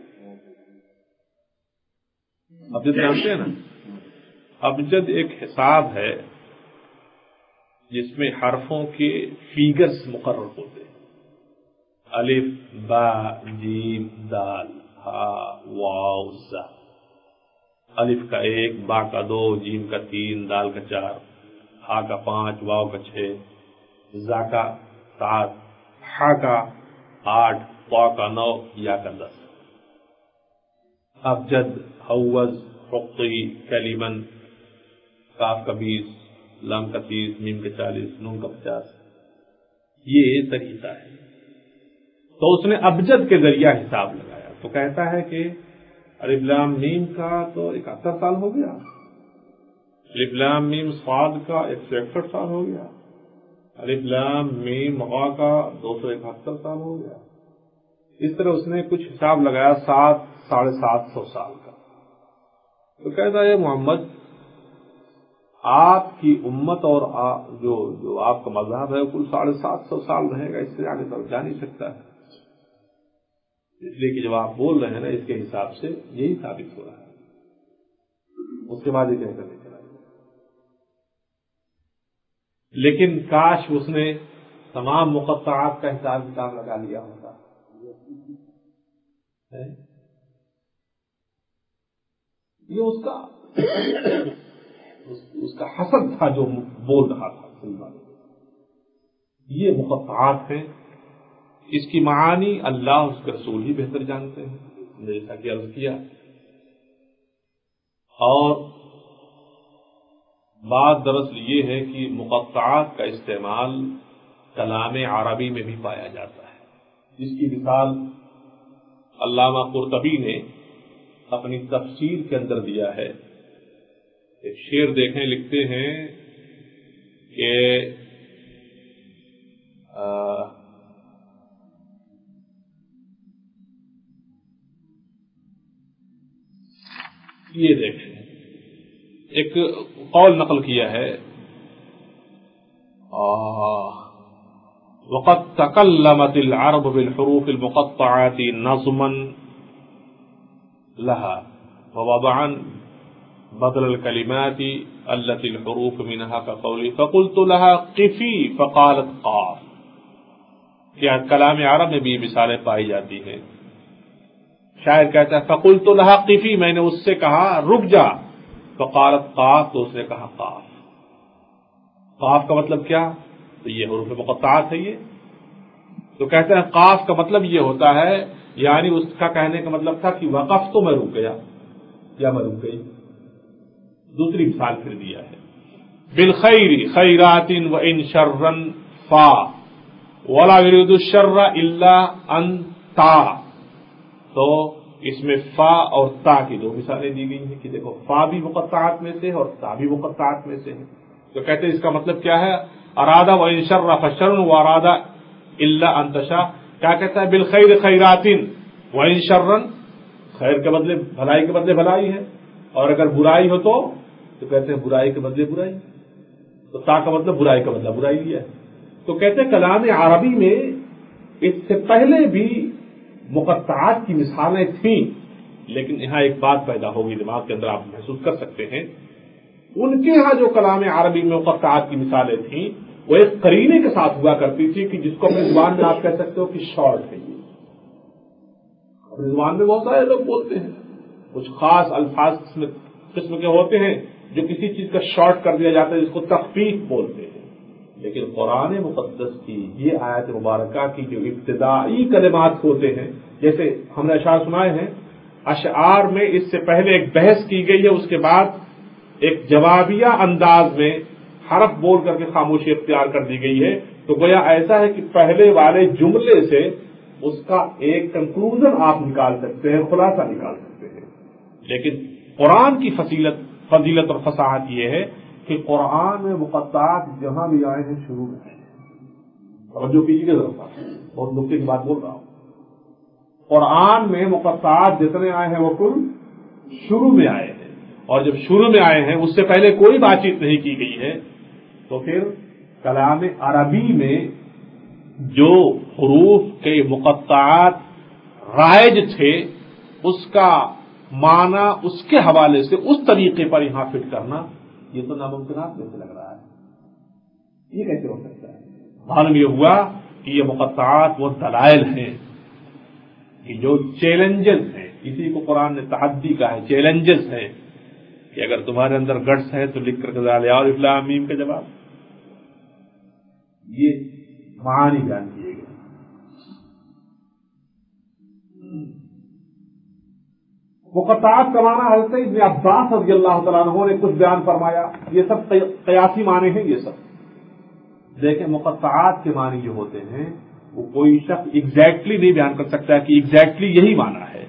ابجد جانتے ہیں نا؟ ابجد ایک حساب ہے جس میں حرفوں کے فیگرز مقرر ہوتے ہیں. الف با جیم دال ہا واو زا. الف کا ایک، با کا دو، جیم کا تین، دال کا چار، ہا کا پانچ، واو کا چھ، زا کا سات، ہا کا آٹھ، طا کا نو، یا کا دس. ابجد، حوز، حقی، کلیمن، کاف کا بیس، لام کا تیس، میم کا چالیس، نون کا پچاس. یہ طریقہ ہے. تو اس نے ابجد کے ذریعہ حساب لگایا تو کہتا ہے کہ الف لام میم کا تو اکہتر سال ہو گیا، الف لام میم صاد کا ایک سو اکسٹھ سال ہو گیا، الف لام میم غا کا دو سو اکہتر سال ہو گیا. اس طرح اس نے کچھ حساب لگایا سات ساڑھے سات سو سال کا. تو کہتا ہے محمد آپ کی امت اور جو جو آپ کا مذہب ہے کل ساڑھے سات سو سال رہے گا، اس سے آگے تک جا نہیں سکتا ہے. اس لیے کہ جب آپ بول رہے ہیں نا اس کے حساب سے یہی ثابت ہو رہا ہے. اس کے بعد یہ کہہ کر نہیں چلا. لیکن کاش اس نے تمام مقطعات کا حساب کتاب لگا لیا ہوتا. یہ اس کا اس کا حسد تھا جو بول رہا تھا. یہ مقطعات ہیں، اس کی معانی اللہ اس کے رسول ہی بہتر جانتے ہیں جیسا کہ عرض کیا. اور بات دراصل یہ ہے کہ مقطعات کا استعمال کلام عربی میں بھی پایا جاتا ہے، جس کی مثال علامہ قرطبی نے اپنی تفسیر کے اندر دیا ہے. ایک شعر دیکھیں، لکھتے ہیں کہ آ یہ دیکھیں ایک قول نقل کیا ہے وقد تكلمت العرب بالحروف المقطعات نظما لها ووضعا بدل الكلمات التي الحروف منها كقولي فقلت لها قفي فقالت قاف. کیا کلام عرب میں بھی مثالیں پائی جاتی ہیں. شاعر کہتا ہے فقلت لها قفي، میں نے اس سے کہا رک جا، فقالت قاف، تو اس نے کہا قاف. قاف کا مطلب کیا؟ تو یہ حروف مقطعات ہے. یہ تو کہتے ہیں قاف کا مطلب یہ ہوتا ہے، یعنی اس کا کہنے کا مطلب تھا کہ وقف تو میں رک گیا یا میں رک گئی. دوسری مثال پھر دیا ہے بالخیر خیرات وان شرا فا ولا يريد الشر الا انتا. تو اس میں فا اور تا کی دو مثالیں دی گئی ہیں کہ دیکھو فا بھی مقطعات میں سے اور تا بھی مقطعات میں سے ہے. تو کہتے ہیں اس کا مطلب کیا ہے؟ ارادہ وان شر فشر وارادہ الا انتشا. کیا کہتا ہے بالخیر خیرات وان شرا، خیر کے بدلے بھلائی کے بدلے بھلائی ہے، اور اگر برائی ہو تو تو کہتے ہیں برائی کے بدلے برائی. تو تا کا مطلب برائی کا بدلہ برائی لیا ہے. تو کہتے ہیں کلام عربی میں اس سے پہلے بھی مقطعات کی مثالیں تھیں، لیکن یہاں ایک بات پیدا ہوگی دماغ کے اندر، آپ محسوس کر سکتے ہیں. ان کے ہاں جو کلام عربی میں مقطعات کی مثالیں تھیں وہ ایک قرینے کے ساتھ ہوا کرتی تھی کہ جس کو اپنی زبان میں آپ کہہ سکتے ہو کہ شارٹ ہے. یہ اپنی زبان میں بہت سارے لوگ بولتے ہیں، کچھ خاص الفاظ قسم کے ہوتے ہیں جو کسی چیز کا شارٹ کر دیا جاتا ہے، جس کو تخفیف بولتے ہیں. لیکن قرآن مقدس کی یہ آیت مبارکہ کی جو ابتدائی کلمات ہوتے ہیں، جیسے ہم نے اشعار سنائے ہیں، اشعار میں اس سے پہلے ایک بحث کی گئی ہے، اس کے بعد ایک جوابیہ انداز میں حرف بول کر کے خاموشی اختیار کر دی گئی ہے. تو گویا ایسا ہے کہ پہلے والے جملے سے اس کا ایک کنکلوژن آپ نکال سکتے ہیں، خلاصہ نکال سکتے ہیں. لیکن قرآن کی فضیلت فضیلت اور فصاحت یہ ہے کہ قرآن میں مقطعات جہاں بھی آئے ہیں شروع میں آئے ہیں. توجہ کیجیے ضرور، بہت نقطے کی بات بول رہا ہوں. قرآن میں مقطعات جتنے آئے ہیں وہ کل شروع میں آئے ہیں، اور جب شروع میں آئے ہیں اس سے پہلے کوئی بات چیت نہیں کی گئی ہے. تو پھر کلام عربی میں جو حروف کے مقطعات رائج تھے اس کا معنی اس کے حوالے سے اس طریقے پر یہاں فٹ کرنا یہ تو ناممکنات میں سے لگ رہا ہے. یہ کیسے ہو سکتا ہے؟ معلوم یہ ہوا کہ یہ مقطعات وہ دلائل ہیں کہ جو چیلنجز ہیں، اسی کو قرآن نے تحدی کہا ہے، چیلنجز ہیں کہ اگر تمہارے اندر گٹس ہے تو لکھ کر کے الف لام میم کا جواب. یہ معانی بیان کیے گئے. مقطعات کا معنی حضرت ابن عباس رضی اللہ تعالیٰ عنہ نے کچھ بیان فرمایا. یہ سب قیاسی معنی ہیں. یہ سب دیکھیں مقطعات کے معنی جو ہوتے ہیں وہ کوئی شخص ایگزیکٹلی نہیں بیان کر سکتا کہ ایگزیکٹلی یہی معنی ہے.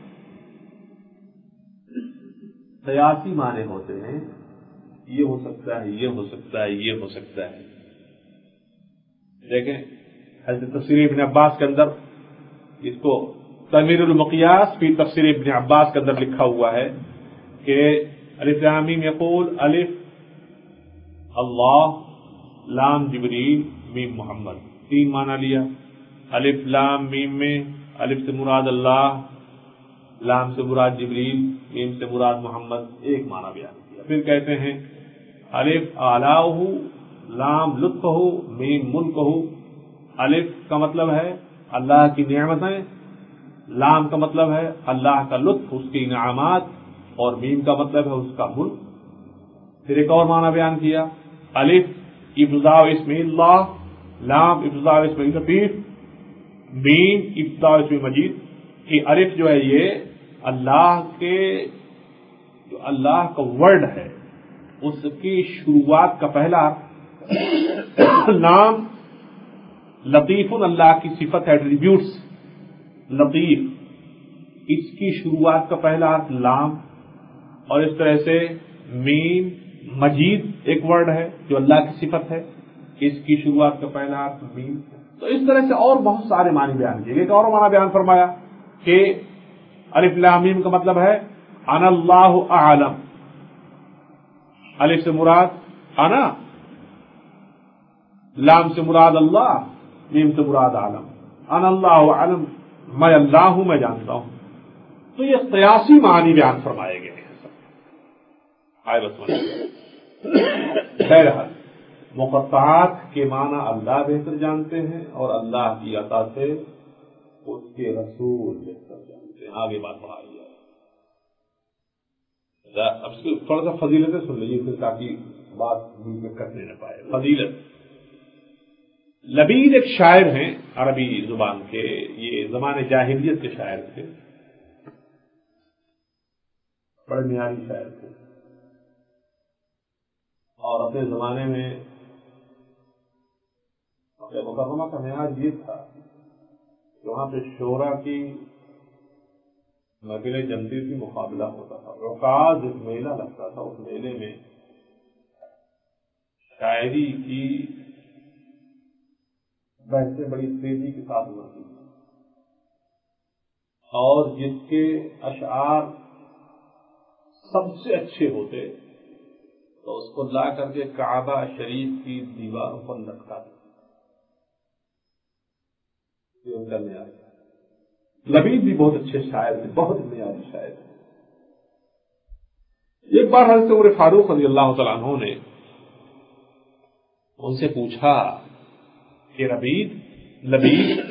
قیاسی معنی ہوتے ہیں یہ ہو سکتا ہے، یہ ہو سکتا ہے، یہ ہو سکتا ہے. دیکھیں حضرت تفسیر ابن عباس کے اندر اس کو تمیر المقیاس فی تفسیر ابن عباس کے اندر لکھا ہوا ہے کہ الف لام میم یقول الف اللہ لام جبریل میم محمد. تین معنی لیا. الف لام میم میں الف سے مراد اللہ، لام سے مراد جبریل، میم سے مراد محمد، ایک معنی بیان کیا. پھر کہتے ہیں الف اعلیٰ، لام لطف ہو، میم ملک ہو. الف کا مطلب ہے اللہ کی نعمتیں، لام کا مطلب ہے اللہ کا لطف، اس کے انعامات، اور میم کا مطلب ہے اس کا ملک. پھر ایک اور معنی بیان کیا الف ابتداء اسم اللہ، لام ابتداء اسم لطیف، میم ابتداء اسم مجید. کہ الف جو ہے یہ اللہ کے جو اللہ کا ورڈ ہے اس کی شروعات کا پہلا. لام لطیف اللہ کی صفت ہے، ایٹریبیوٹس لطیف، اس کی شروعات کا پہلا حرف لام. اور اس طرح سے میم مجید ایک ورڈ ہے جو اللہ کی صفت ہے، اس کی شروعات کا پہلا حرف میم. تو اس طرح سے اور بہت سارے معنی بیان کیے. ایک اور معنی بیان فرمایا کہ الف لام میم کا مطلب ہے انا اللہ اعلم. الف سے مراد انا، لام سے مراد اللہ، میم سے مراد عالم، انا اللہ عالم، میں اللہ ہوں، میں جانتا ہوں. تو یہ قیاسی معنی بیان فرمائے گئے ہیں. آئے بس بہرحال مقطعات کے معنی اللہ بہتر جانتے ہیں اور اللہ کی عطا سے اس کے رسول بہتر جانتے ہیں. آگے بات بڑھائی جائے. اب اس کو تھوڑا سا فضیلتیں سن لیجیے پھر تاکہ بات بیچ میں کٹنے نہ پائے. فضیلت. لبید ایک شاعر ہیں عربی زبان کے، یہ زمانے جاہلیت کے شاعر تھے، بڑے معیاری شاعر تھے، اور اپنے زمانے میں اپنے مکرمہ کا معیار یہ تھا کہ وہاں پہ شعرا کی محفلیں جمتی تھی، مقابلہ ہوتا تھا. عکاظ ایک میلہ لگتا تھا، اس میلے میں شاعری کی بحثیں بڑی تیزی کے ساتھ ہوتی تھی، اور جس کے اشعار سب سے اچھے ہوتے تو اس کو لا کر کے کعبہ شریف کی دیواروں پر لٹکا دیتے. یہ ان کا معیار ہے. لبید بھی بہت اچھے شاعر تھے، بہت معیاری شاعر تھے. ایک بار حضرت عمر فاروق رضی اللہ تعالیٰ عنہ نے ان سے پوچھا کہ ربید لبید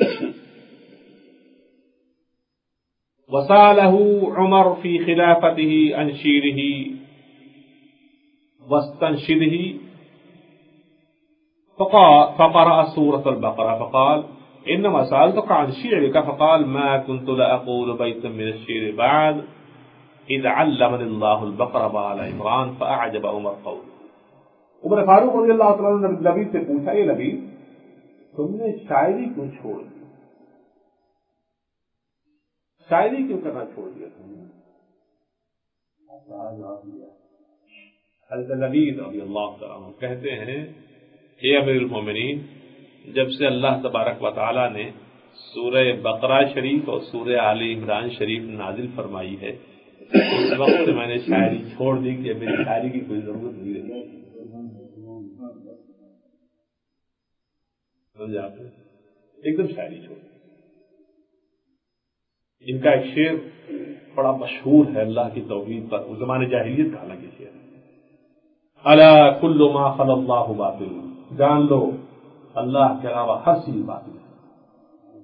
وسالہ عمر فی خلافته عن شیرہ واستنشدہ فقرأ سورة البقرة فقال انما سألتك عن شعرك فقال ما كنت لأقول بيتا من الشعر بعد اذ علمني الله البقرة وآل عمران فأعجب عمر قوله. عمر فاروق رضی اللہ تعالیٰ نے لبید سے پوچھا، یہ لبید تم نے شاعری کیوں چھوڑ دی؟ شاعری کیوں کرنا چھوڑ دیا تم نے؟ حضرت لبید رضی اللہ تعالیٰ عنہ کہتے ہیں، اے امیر المومنین، جب سے اللہ تبارک و تعالیٰ نے سورہ بقرہ شریف اور سورہ آل عمران شریف نازل فرمائی ہے، اس وقت سے میں نے شاعری چھوڑ دی کہ میری شاعری کی کوئی ضرورت نہیں رہی. ایک دم شاعری چھوڑ. ان کا ایک شعر بڑا مشہور ہے اللہ کی توحید پر، اس زمانے جاہلیت کا حالانکہ شعر ہے. الا کل ما خلا اللہ باطل، جان لو اللہ کے علاوہ ہر چیز باطل ہے.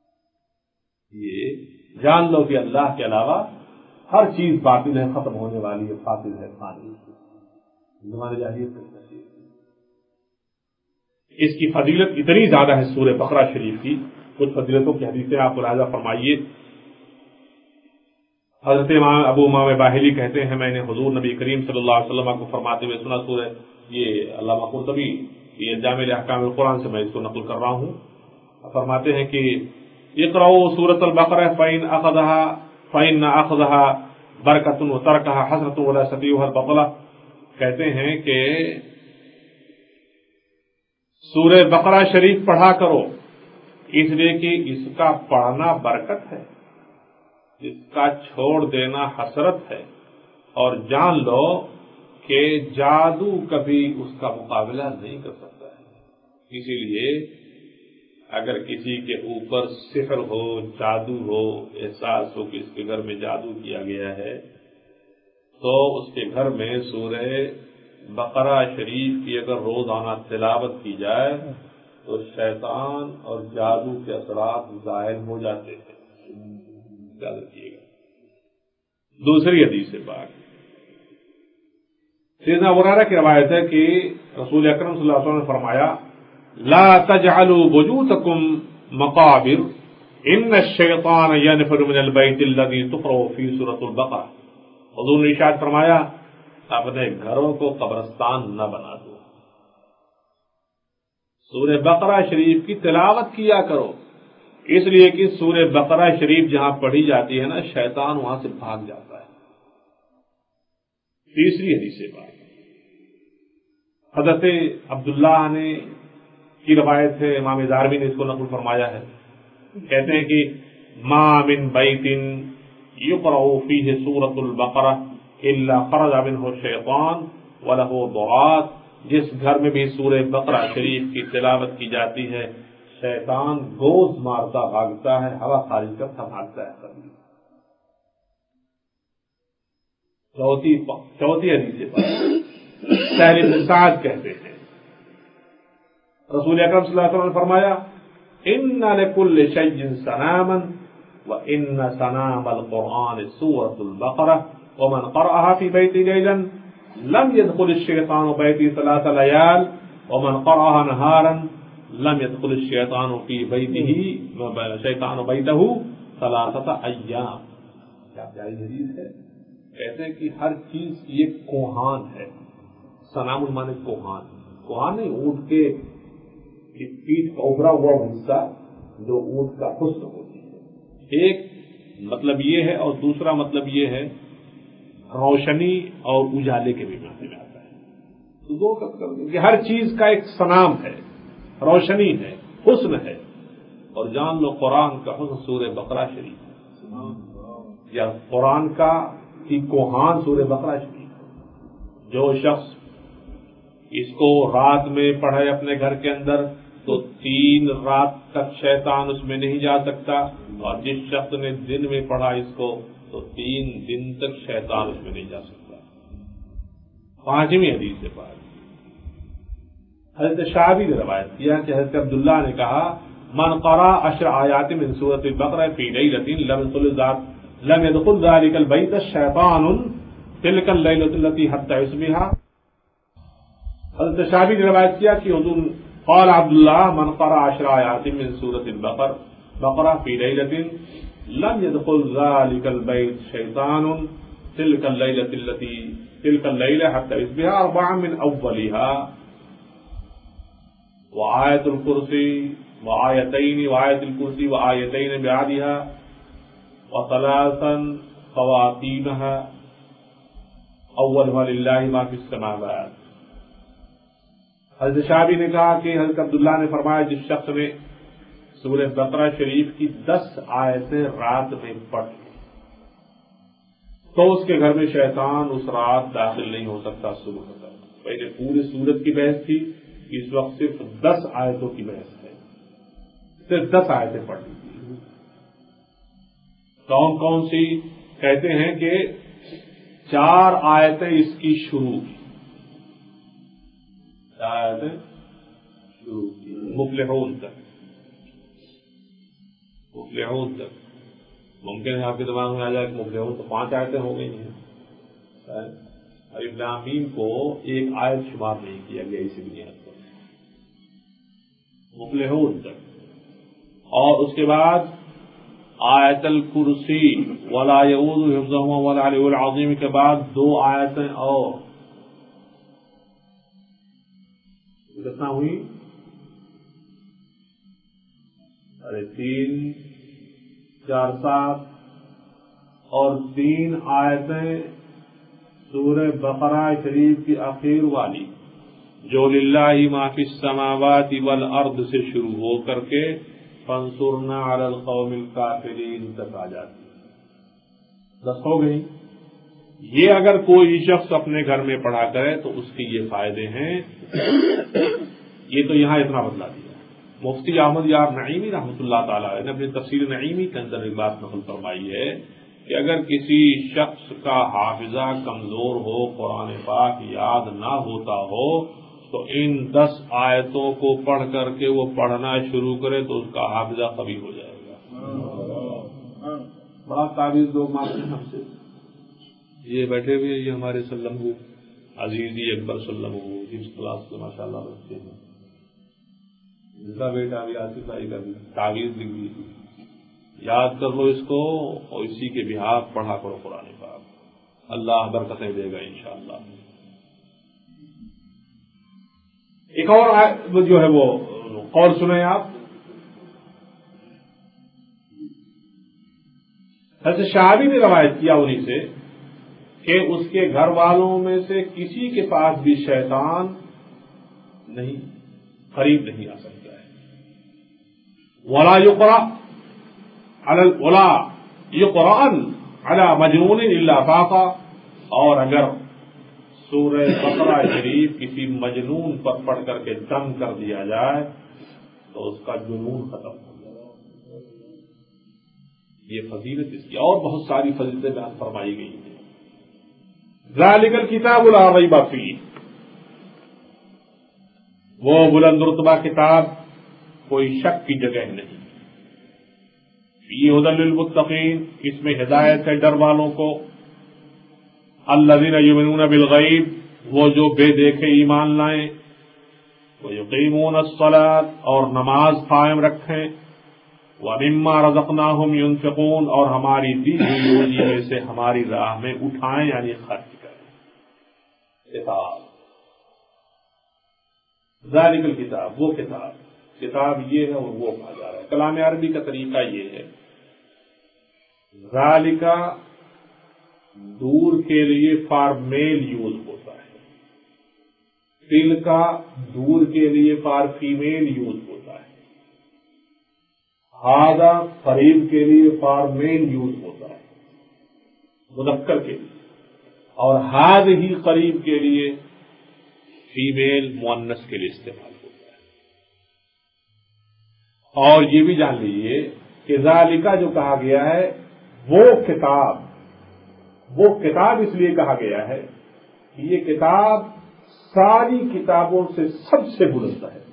یہ جان لو کہ اللہ کے علاوہ ہر چیز باطل ہے، ختم ہونے والی ہے، فاصل ہے، فانی. زمانے جاہلیت کا شعر. اس کی فضیلت اتنی زیادہ ہے سورہ بقرہ شریف کی. کچھ فضیلتوں کی حدیثیں آپ ملاحظہ فرمائیے. حضرت امام ابو امام باہلی کہتے ہیں، میں نے حضور نبی کریم صلی اللہ علیہ وسلم کو فرماتے ہوئے سنا. سورہ یہ علامہ قرطبی یہ جامع احکام القرآن سے میں اس کو نقل کر رہا ہوں. فرماتے ہیں کہ اقرؤوا سورۃ البقرہ فإن أخذها فإن أخذها برکۃ وترکها حسرۃ ولا ستیھا البطلہ. کہتے ہیں کہ سورہ بقرہ شریف پڑھا کرو، اس لیے کہ اس کا پڑھنا برکت ہے، اس کا چھوڑ دینا حسرت ہے، اور جان لو کہ جادو کبھی اس کا مقابلہ نہیں کر سکتا ہے. اسی لیے اگر کسی کے اوپر سحر ہو، جادو ہو، احساس ہو کہ اس کے گھر میں جادو کیا گیا ہے، تو اس کے گھر میں سورہ بقرہ شریف کی اگر روزانہ تلاوت کی جائے تو شیطان اور جادو کے اثرات ظاہر ہو جاتے ہیں. یاد رکھیے گا. دوسری حدیث سے بات سیدنا ابو ہریرہ کی روایت ہے کہ رسول اکرم صلی اللہ علیہ وسلم نے فرمایا، لا تجعلوا بیوتکم مقابر ان الشیطان ینفر من البیت الذی تقرأ فی سورۃ البقرہ. حضور نے ارشاد فرمایا، اپنے گھروں کو قبرستان نہ بنا دو، سورہ بقرہ شریف کی تلاوت کیا کرو، اس لیے کہ سورہ بقرہ شریف جہاں پڑھی جاتی ہے نا، شیطان وہاں سے بھاگ جاتا ہے. تیسری حدیث سے بات حضرت عبداللہ نے کی روایت ہے، امام دارمی نے اس کو نقل فرمایا ہے. کہتے ہیں کہ ما من بیت یقرأ فیہ سورۃ البقرہ الا خرج منہ الشیطان وله ضرات جس گھر میں بھی سورہ بقرہ شریف کی تلاوت کی جاتی ہے شیطان گوز مارتا بھاگتا ہے، ہوا خارج کرتا بھاگتا ہے کبھی۔ چوتھی چوتھی حدیث سہل بن سعد کہتے ہیں رسول اکرم صلی اللہ علیہ وسلم نے فرمایا ان لکل شیء صناما وان صنام القرآن سورۃ البقرہ ومن قرأها في بيته ليلا لم يدخل الشيطان بيته ثلاث ليال ومن قرأها نهارا لم يدخل الشيطان في بيته شيطان بيته ثلاثة أيام۔ کیا پیاری حدیث ہے۔ کہتے ہیں کہ ہر چیز کی ایک کوہان ہے، سنام المانے کوہان، کوہان نہیں اونٹ کے پیٹ کا ابھرا ہوا حصہ جو اونٹ کا حسن ہوتی ہے، ایک مطلب یہ ہے، اور دوسرا مطلب یہ ہے روشنی اور اجالے کے بھی معنی میں آتا ہے۔ تو دو کہ ہر چیز کا ایک سنام ہے، روشنی ہے، حسن ہے، اور جان لو قرآن کا حسن سورہ بقرہ شریف یا قرآن کا کی کوہان سورہ بقرہ شریف۔ جو شخص اس کو رات میں پڑھے اپنے گھر کے اندر تو تین رات تک شیطان اس میں نہیں جا سکتا، اور جس شخص نے دن میں پڑھا اس کو تو تین دن تک شیطان اس میں نہیں جا سکتا۔ پانچویں حدیث سے بعد حضرت شعبی نے روایت کیا کہ حضرت عبداللہ نے کہا من قرأ عشر آیات من سورۃ البقرہ فی لیلۃ لم يدخل ذات لم يدخل ذلك البيت الشیطان تلك الليلۃ التي حتى يصبح۔ حضرت شعبی نے روایت کیا کہ حضور قال عبداللہ من قرأ عشر آیات من سورۃ البقرہ بقرہ فی لیلۃ لم يدخل ذلك البيت شیطان تلك الليلة التي تلك الليلة حتى يصبح أربعا من أولها وآية الكرسي وآيتين وآية الكرسي وآيتين بعدها وثلاثا خواتيمها أولها لله ما في السماوات۔ حضرت شعبی نے کہا کہ حضرت عبداللہ نے فرمایا جس شخص نے سورہ بقرہ شریف کی دس آیتیں رات میں پڑھ تو اس کے گھر میں شیطان اس رات داخل نہیں ہو سکتا صبح تک۔ پہلے پوری سورت کی بحث تھی، اس وقت صرف دس آیتوں کی بحث ہے، صرف دس آیتیں پڑھ لیجیے۔ کون کون سی؟ کہتے ہیں کہ چار آیتیں اس کی شروع کی، چار آیتیں شروع کی مفلحون تک، مفلحون تک۔ ممکن ہے آپ کے دماغ میں آ جائے کہ مفلحون تو پانچ آیتیں ہو گئی ہیں، الف لام میم کو ایک آیت شمار نہیں کیا گیا اسی بنیاد پر، مفلحون تک۔ اور اس کے بعد آیت الکرسی ولا یعوذ حفظہما والعلی العظیم کے بعد دو آیتیں اور کتنا ہوئی؟ ارے تین چار سات اور تین آیتیں سورہ بقرہ شریف کی آخر والی جو للہ ما فی السماوات والارض سے شروع ہو کر کے فانصرنا علی القوم الکافرین تک آ جاتی ہے، دس ہو گئی۔ یہ اگر کوئی شخص اپنے گھر میں پڑھا کرے تو اس کے یہ فائدے ہیں۔ یہ تو یہاں اتنا بدلا دیا۔ مفتی احمد یار نعیمی رحمۃ اللہ تعالی نے اپنی تفسیر نعیمی کے اندر ایک بات نقل فرمائی ہے کہ اگر کسی شخص کا حافظہ کمزور ہو، قرآن پاک یاد نہ ہوتا ہو، تو ان دس آیتوں کو پڑھ کر کے وہ پڑھنا شروع کرے تو اس کا حافظہ قوی ہو جائے گا۔ بڑا تعویذ لوگ مانگتے ہیں ہم سے، یہ بیٹھے ہوئے یہ ہمارے سلم ہو عزیزی اکبر سلم ہو جس کلاس سے ماشاء اللہ رکھتے ہیں، ان کا بیٹا بھی آصف بھائی کا بھی تعویذ لکھ دی، یاد کر لو اس کو اور اسی کے بہار پڑھا کرو قرآن پاک، اللہ برکتیں دے گا انشاءاللہ۔ ایک اور جو ہے وہ قول سنیں آپ، حضرت شعبی نے روایت کیا انہی سے کہ اس کے گھر والوں میں سے کسی کے پاس بھی شیطان نہیں قریب نہیں آ سکتا ہے۔ ولا یقرأ علی ولا یقرأ علی مجنون الا فاقا، اور اگر سورہ بقرہ شریف کسی مجنون پر پڑھ کر کے دم کر دیا جائے تو اس کا جنون ختم ہو جائے. یہ فضیلت اس کی اور بہت ساری فضیلتیں بیان فرمائی گئی ہیں. ذالک الکتاب لا ریب فیہ، وہ بلند رتبہ کتاب کوئی شک کی جگہ نہیں. فیہ ھدی للمتقین، اس میں ہدایت ہے ڈر والوں کو. الذین یؤمنون بالغیب، وہ جو بے دیکھے ایمان لائیں. ویقیمون الصلاۃ، اور نماز قائم رکھیں. ومما رزقناہم ینفقون، اور ہماری دی ہوئی روزی میں سے ہماری راہ میں اٹھائیں یعنی خرچ کریں. کتاب ذالک الکتاب، وہ کتاب، کتاب یہ ہے اور وہ کہا جا رہا ہے. کلام عربی کا طریقہ یہ ہے، ذالک دور کے لیے فار میل یوز ہوتا ہے، تل کا دور کے لیے فار فیمیل یوز ہوتا ہے، ہاذا قریب کے لیے فار میل یوز ہوتا ہے مذکر کے لیے، اور ہاذ ہی قریب کے لیے فیمیل مؤنث کے لیے استعمال ہوتا ہے. اور یہ بھی جان لیجیے کہ ذالکہ جو کہا گیا ہے وہ کتاب، وہ کتاب اس لیے کہا گیا ہے کہ یہ کتاب ساری کتابوں سے سب سے بلند ہے.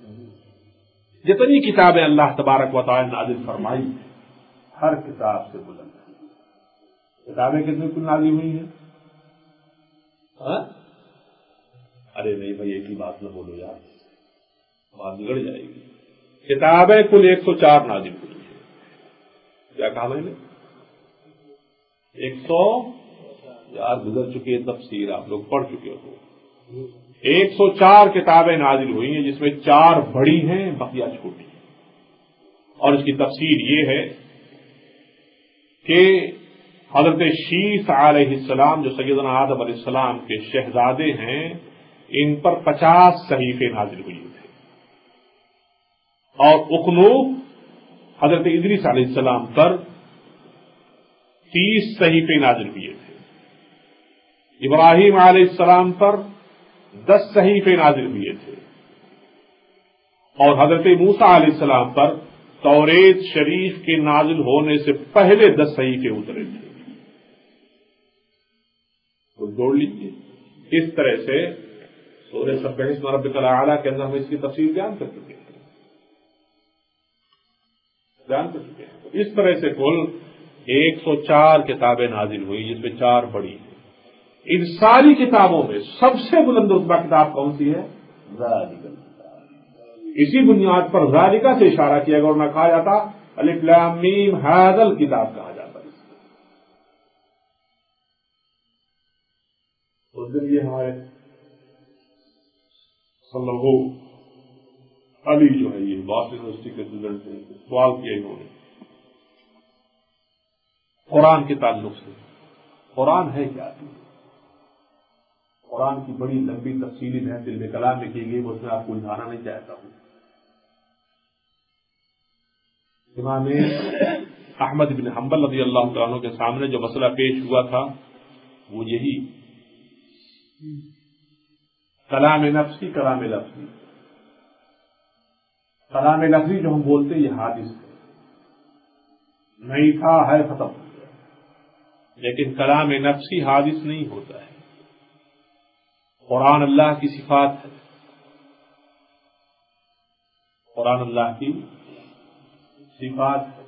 جتنی کتابیں اللہ تبارک و تعالی نازل فرمائی ہر کتاب سے بلند ہے. کتابیں کتنی کل نازل ہوئی ہیں؟ ہاں؟ ارے نہیں بھائی ایک ہی بات نہ بولو یار، بات بگڑ جائے گی. کتابیں کل ایک سو چار نازل ہوئی ہیں. کیا کہا میں نے؟ ایک سو یار گزر چکی ہے تفسیر، آپ لوگ پڑھ چکے ہو. ایک سو چار کتابیں نازل ہوئی ہیں جس میں چار بڑی ہیں بقیہ چھوٹی ہیں. اور اس کی تفسیر یہ ہے کہ حضرت شیث علیہ السلام جو سیدنا آدم علیہ السلام کے شہزادے ہیں، ان پر پچاس صحیفے نازل ہوئے تھے. اور اخنوخ حضرت ادریس علیہ السلام پر تیس صحیفے نازل ہوئے تھے. ابراہیم علیہ السلام پر دس صحیفے نازل ہوئے تھے. اور حضرت موسیٰ علیہ السلام پر توریت شریف کے نازل ہونے سے پہلے دس صحیفے اترے تھے. تو جوڑ لیجیے. اس طرح سے سورہ سبح اسم ربک الاعلی کے اندر ہم اس کی تفصیل بیان کر چکے ہیں بیان کر چکے ہیں اس طرح سے کل ایک سو چار کتابیں نازل ہوئی جس میں چار بڑی ہیں. ان ساری کتابوں میں سب سے بلند رتبہ کتاب کون سی ہے؟ ذالک الکتاب. اسی بنیاد پر ذالکہ سے اشارہ کیا گیا اور نہ کہا جاتا الف لام میم ھذا الکتاب کہا جاتا. اس دن یہ ہمارے صلو علی جو ہے یہ باس یونیورسٹی کے اسٹوڈنٹ نے سوال کیا انہوں نے قرآن کے تعلق سے. قرآن ہے کیا؟ قرآن کی بڑی لمبی تفصیلی بحث علم کلام میں کی گئی، اس میں آپ کو الجھانا نہیں چاہتا ہوں. امام احمد بن حنبل رضی اللہ تعالیٰ عنہ کے سامنے جو مسئلہ پیش ہوا تھا وہ یہی کلام نفسی کلام لفظی. کلام لفظی جو ہم بولتے ہیں یہ حادث ہے، نہیں تھا ہے ختم ہو گیا. لیکن کلام نفسی حادث نہیں ہوتا ہے. قرآن اللہ کی صفات ہے، قرآن اللہ کی صفات ہے.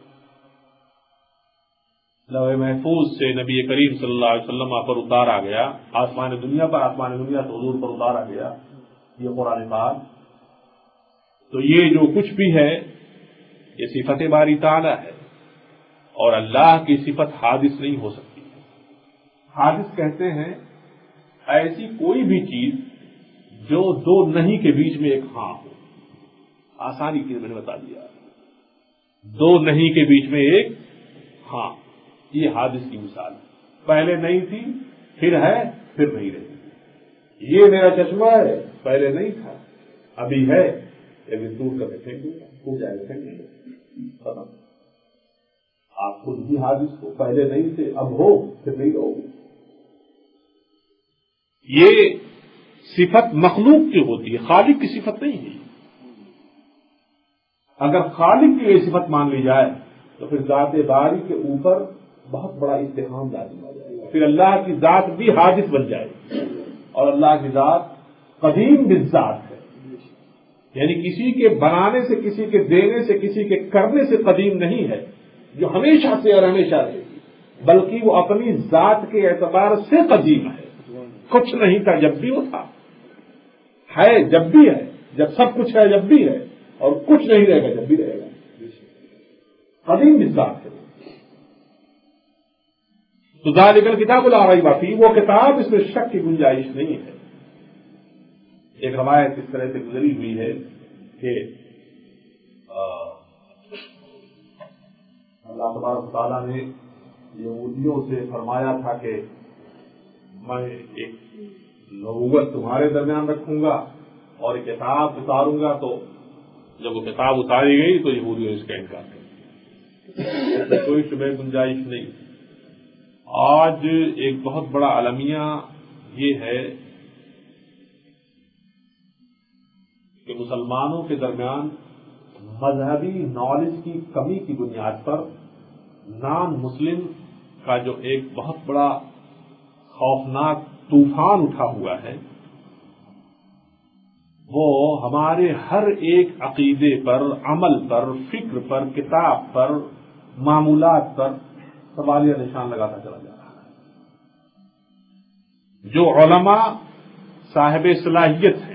لوح محفوظ سے نبی کریم صلی اللہ علیہ وسلم پر اتارا گیا، آسمان دنیا پر آسمان دنیا سے حضور پر اتارا گیا یہ قرآن پاک. تو یہ جو کچھ بھی ہے یہ صفت باری تعالی ہے، اور اللہ کی صفت حادث نہیں ہو سکتی. حادث کہتے ہیں ایسی کوئی بھی چیز جو دو نہیں کے بیچ میں ایک ہاں ہو. آسانی کی میں نے بتا دیا، دو نہیں کے بیچ میں ایک ہاں، یہ حادث کی مثال ہے. پہلے نہیں تھی پھر ہے پھر نہیں رہی. یہ میرا چشمہ ہے پہلے نہیں تھا ابھی ہے لیکن دور کر کے پھینک دوں گا ٹوٹ جائے گا پھینک دوں گا. آپ خود بھی حادث کو پہلے نہیں تھے اب ہو پھر نہیں رہو گے. یہ صفت مخلوق کی ہوتی ہے، خالق کی صفت نہیں ہے۔ اگر خالق کی یہ صفت مان لی جائے تو پھر ذات باری کے اوپر بہت بڑا اتحام لازم ہو جائے گا، پھر اللہ کی ذات بھی حادث بن جائے گی، اور اللہ کی ذات قدیم بالذات ہے، یعنی کسی کے بنانے سے، کسی کے دینے سے، کسی کے کرنے سے قدیم نہیں ہے، جو ہمیشہ سے اور ہمیشہ رہے گی، بلکہ وہ اپنی ذات کے اعتبار سے قدیم ہے۔ کچھ نہیں تھا جب بھی وہ تھا، ہے جب بھی ہے، جب سب کچھ ہے جب بھی ہے، اور کچھ نہیں رہے گا جب بھی رہے گا، قدیم بالذات ہے۔ تو ذالک الکتاب لا ریب فیہ، وہ کتاب اس میں شک کی گنجائش نہیں ہے۔ ایک روایت اس طرح سے گزری ہوئی ہے کہ اللہ تبارک تعالیٰ نے یہودیوں سے فرمایا تھا کہ میں ایک نبوت تمہارے درمیان رکھوں گا اور ایک کتاب اتاروں گا، تو جب وہ کتاب اتاری گئی تو یہودیوں اس کا انکار کیا، کوئی شبہ گنجائش نہیں۔ آج ایک بہت بڑا المیہ یہ ہے کہ مسلمانوں کے درمیان مذہبی نالج کی کمی کی بنیاد پر نان مسلم کا جو ایک بہت بڑا خوفناک طوفان اٹھا ہوا ہے، وہ ہمارے ہر ایک عقیدے پر، عمل پر، فکر پر، کتاب پر، معمولات پر سوالیہ نشان لگاتا چلا جا رہا ہے۔ جو علماء صاحب صلاحیت ہیں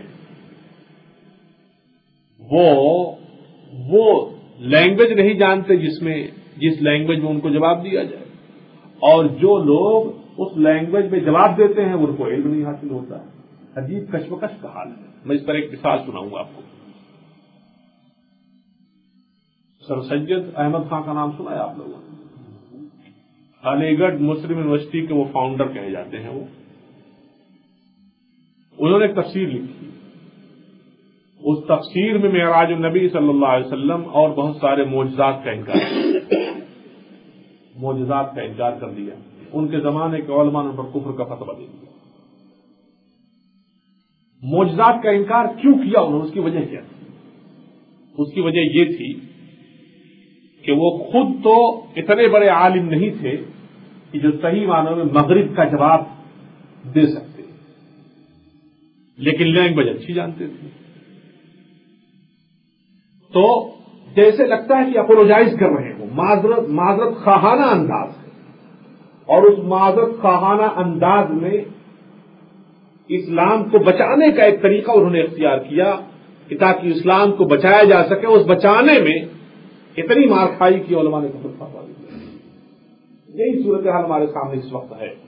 وہ وہ لینگویج نہیں جانتے جس میں جس لینگویج میں ان کو جواب دیا جائے، اور جو لوگ اس لینگویج میں جواب دیتے ہیں ان کو علم نہیں حاصل ہوتا ہے۔ عجیب کشمکش کا حال ہے۔ میں اس پر ایک مثال سناؤں گا آپ کو۔ سر سید احمد خان کا نام سنا ہے آپ لوگوں نے؟ علی گڑھ مسلم یونیورسٹی کے وہ فاؤنڈر کہے جاتے ہیں۔ وہ انہوں نے ایک تفسیر لکھی، اس تفسیر میں معراج النبی صلی اللہ علیہ وسلم اور بہت سارے معجزات کا انکار معجزات کا انکار کر دیا۔ ان کے زمانے کے علماء نے ان پر کفر کا فتویٰ دے دیا۔ معجزات کا انکار کیوں کیا انہوں نے؟ اس کی وجہ کیا تھی؟ اس کی وجہ یہ تھی کہ وہ خود تو اتنے بڑے عالم نہیں تھے کہ جو صحیح معنوں میں مغرب کا جواب دے سکتے، لیکن لینگویج اچھی جانتے تھے۔ تو جیسے لگتا ہے کہ اپولوجائز کر رہے ہیں، وہ معذرت معذرت خواہانہ انداز ہے، اور اس معذرت خواہانہ انداز میں اسلام کو بچانے کا ایک طریقہ انہوں نے اختیار کیا کہ تاکہ اسلام کو بچایا جا سکے۔ اس بچانے میں اتنی مار کھائی کی علماء نے کفر فتویٰ دیا۔ یہی صورتحال ہمارے سامنے اس وقت ہے۔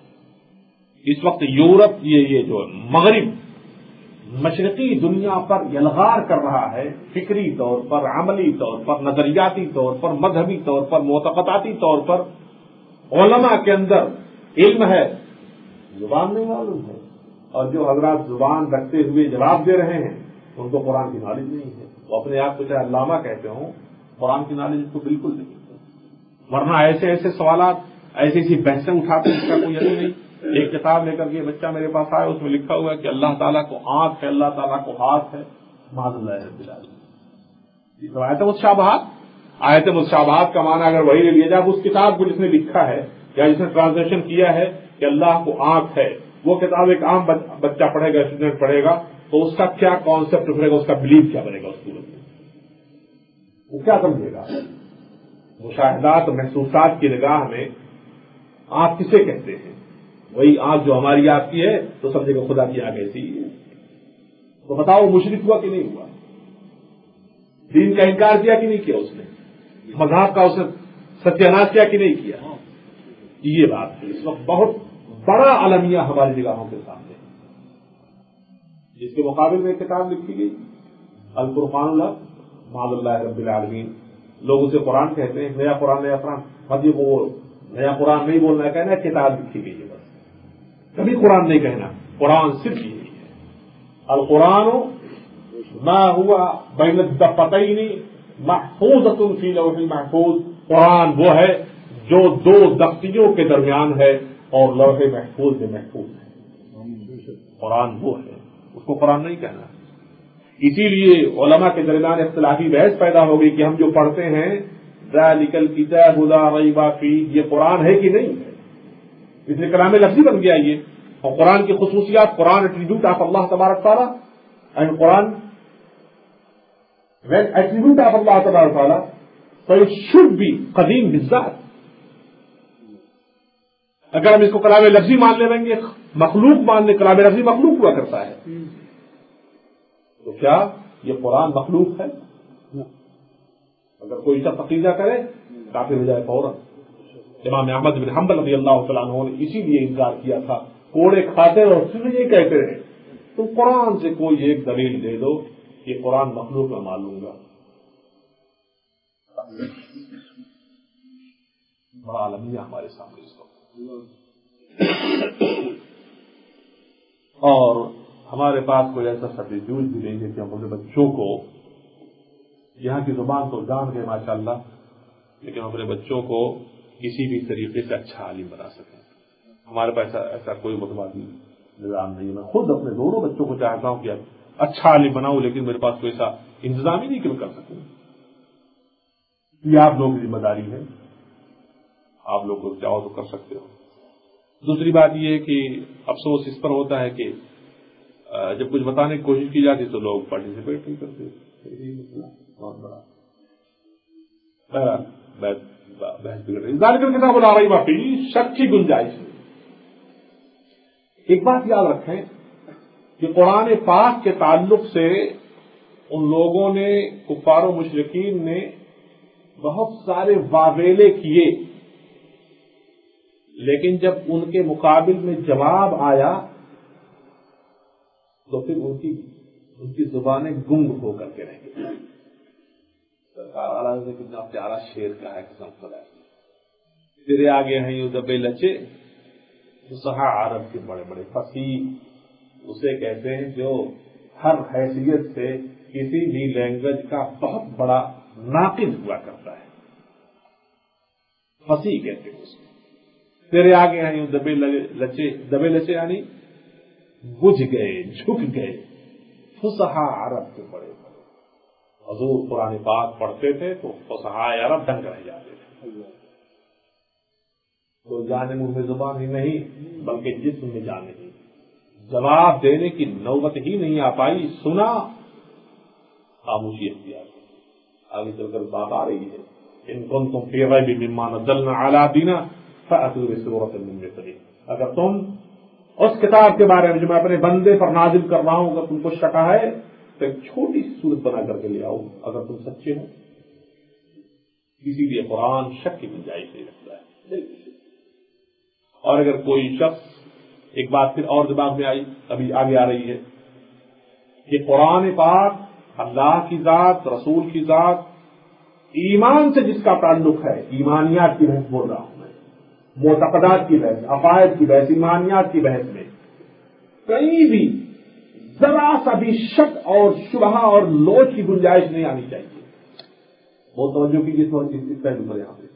اس وقت یورپ یہ یہ جو مغرب مشرقی دنیا پر یلغار کر رہا ہے، فکری طور پر، عملی طور پر، نظریاتی طور پر، مذہبی طور پر، معتقداتی طور پر۔ علماء کے اندر علم ہے، زبان نہیں معلوم ہے، اور جو حضرات زبان رکھتے ہوئے جواب دے رہے ہیں ان کو قرآن کی نالج نہیں ہے۔ وہ اپنے آپ کو چاہے علامہ کہتے ہوں، قرآن کی نالج کو بالکل نہیں ہے، ورنہ ایسے ایسے سوالات، ایسی ایسی بحثیں اٹھاتے ہیں، اس کا کوئی یقین نہیں۔ ایک کتاب لے کر کے بچہ میرے پاس آیا، اس میں لکھا ہوا ہے کہ اللہ تعالیٰ کو آنکھ ہے، اللہ تعالیٰ کو ہاتھ ہے، معاذ اللہ رب العالمین۔ آیت متشابہات آیت متشابہات کا معنی اگر وہی لے لیا جائے، اس کتاب کو جس نے لکھا ہے یا جس نے ٹرانسلیشن کیا ہے کہ اللہ کو آنکھ ہے، وہ کتاب ایک عام بچہ پڑھے گا، اسٹوڈنٹ پڑھے گا، تو اس کا کیا کانسیپٹ بنے گا، اس کا بلیف کیا بنے گا، اس صورت میں وہ کیا سمجھے گا؟ مشاہدات محسوسات کی نگاہ میں آنکھ کسے کہتے ہیں؟ وہی آنکھ جو ہماری آپ کی ہے تو سمجھے گا خدا کی آنکھ ایسی ہے۔ تو بتاؤ مشرک ہوا کہ نہیں ہوا؟ دین کا انکار کیا کہ نہیں کیا اس نے؟ مذہب کا اس نے ستیہ ناش کیا کہ نہیں کیا؟ یہ بات ہے۔ اس وقت بہت بڑا المیہ ہماری نگاہوں کے سامنے ہے، جس کے مقابل میں ایک کتاب لکھی گئی الفرقان اللہ معاذ اللہ رب العالمین۔ لوگ اسے قرآن کہتے ہیں، نیا قرآن نیا قرآن، مجھے وہ نیا قرآن نہیں بولنا، کہنا ہے کتاب لکھی گئی ہے، بس کبھی قرآن نہیں کہنا، قرآن صرف یہی ہے۔ القرآن ما ہوا بین الدفتین محفوظۃ فی لوح محفوظ، قرآن وہ ہے جو دو دفتیوں کے درمیان ہے اور لوح محفوظ میں محفوظ ہے۔ قرآن وہ ہے، اس کو قرآن نہیں کہنا. اسی لیے علماء کے درمیان اختلافی بحث پیدا ہو گئی کہ ہم جو پڑھتے ہیں ذالک الکتاب لا ریب فیہ، یہ قرآن ہے کہ نہیں ہے. اس لیے کلام لفظی بن گیا یہ. اور قرآن کی خصوصیات، قرآن ایٹریبیوٹ آف اللہ تبارک تعالیٰ، and Quran when attribute of Allah تبارک تعالیٰ، so it should be قدیم بالذات. اگر ہم اس کو کلام لفظی مان لیں گے، مخلوق مان لیں، کلام لفظی مخلوق ہوا کرتا ہے، تو کیا یہ قرآن مخلوق ہے؟ اگر کوئی شخص عقیدہ کرے کافر ہو جائے فوراً. امام احمد بن حنبل رضی اللہ تعالیٰ عنہ نے اسی لیے انکار کیا تھا. کوڑے کھاتے اور صرف یہ کہتے رہے تم قرآن سے کوئی ایک دلیل دے دو کہ قرآن مخلوق میں مان لوں گا. بڑا عالمیہ ہمارے سامنے اس وقت. اور ہمارے پاس کوئی ایسا سبسٹیٹیوٹ بھی نہیں ہے کہ ہم اپنے بچوں کو، یہاں کی زبان تو جان گئے ماشاء اللہ، لیکن ہم اپنے بچوں کو کسی بھی طریقے سے اچھا عالم بنا سکیں. ہمارے پاس ایسا, ایسا کوئی متبادل نظام نہیں ہے. میں خود اپنے دونوں بچوں کو چاہتا ہوں کہ اچھا عالم بناؤں، لیکن میرے پاس کوئی ایسا انتظام ہی نہیں کہ میں کر سکوں. یہ آپ لوگوں کی ذمہ داری ہے، آپ لوگ چاہو تو کر سکتے ہو. دوسری بات یہ ہے کہ افسوس اس پر ہوتا ہے کہ جب کچھ بتانے کی کوشش کی جاتی تو لوگ پارٹیسپیٹ نہیں کرتے. بہت بڑا بحث بگڑ رہی. ذالک الکتاب لا ریب فیہ، شک کی گنجائش ہے. ایک بات یاد رکھیں کہ قرآن پاک کے تعلق سے ان لوگوں نے، کفار و مشرکین نے بہت سارے واویلے کیے، لیکن جب ان کے مقابل میں جواب آیا تو پھر ان کی ان کی زبانیں گنگ ہو کر کے رہ گئی. سرکار کتنا پیارا شیر کا ہے، قسم خدا ہے. تیرے آگے ہیں یوں دبے لچے، فصحا عرب کے بڑے بڑے فصیح اسے کہتے ہیں جو ہر حیثیت سے کسی بھی لینگویج کا بہت بڑا ناقد ہوا کرتا ہے. فصیح کہتے ہیں اس کو. تیرے آگے ہیں یوں دبے لچے، دبے لچے یعنی بجھ گئے، جھک گئے، فصحا عرب کے بڑے بڑے. حضور قرآن پاک پڑھتے تھے تو فصحا عرب دنگ رہ جاتے تھے. تو جانے منہ میں زبان ہی نہیں بلکہ جسم میں جان نہیں، جواب دینے کی نوبت ہی نہیں آ پائی. سنا، خاموشی اختیار. آگے چل کر بات آ رہی ہے، ان کنتم فی ریب مما نزلنا علی عبدنا فأتوا بسورۃ من مثلہ. اگر تم اس کتاب کے بارے میں جو میں اپنے بندے پر نازل کر رہا ہوں اگر تم کو شک ہے تو ایک چھوٹی سی صورت بنا کر کے لے آؤ اگر تم سچے ہو. اسی لیے قرآن شک کی گنجائش نہیں رکھتا ہے. اور اگر کوئی شخص، ایک بات پھر اور دماغ میں آئی، ابھی آگے آ رہی ہے کہ قرآن پاک اللہ کی ذات، رسول کی ذات، ایمان سے جس کا تعلق ہے، ایمانیات کی بحث بول رہا ہوں میں، معتقدات کی بحث، عقائد کی بحث، ایمانیات کی بحث میں کہیں بھی ذرا سا بھی شک اور شبہ اور لوچ کی گنجائش نہیں آنی چاہیے. بہت توجہ کی جس وقت اس پہلو پر یہاں پہ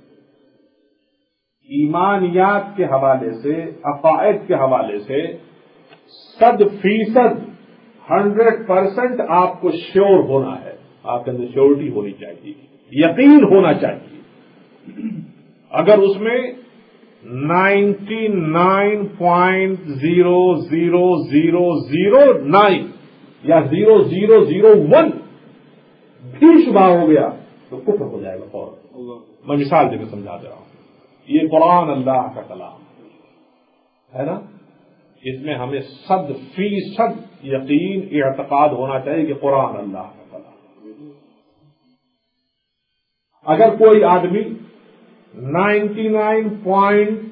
ایمانیات کے حوالے سے، عقائد کے حوالے سے صد فیصد ہنڈریڈ پرسینٹ آپ کو شیور ہونا ہے. آپ کے اندر شیورٹی ہونی چاہیے، یقین ہونا چاہیے. اگر اس میں ninety nine point zero zero zero zero nine یا زیرو زیرو زیرو ون بھی شبہ ہو گیا تو کفر ہو جائے گا فوراً. میں مثال دے کے سمجھا دے رہا ہوں. یہ قرآن اللہ کا کلام ہے نا، اس میں ہمیں صد فیصد یقین اعتقاد ہونا چاہیے کہ قرآن اللہ کا کلام. اگر کوئی آدمی ninety nine point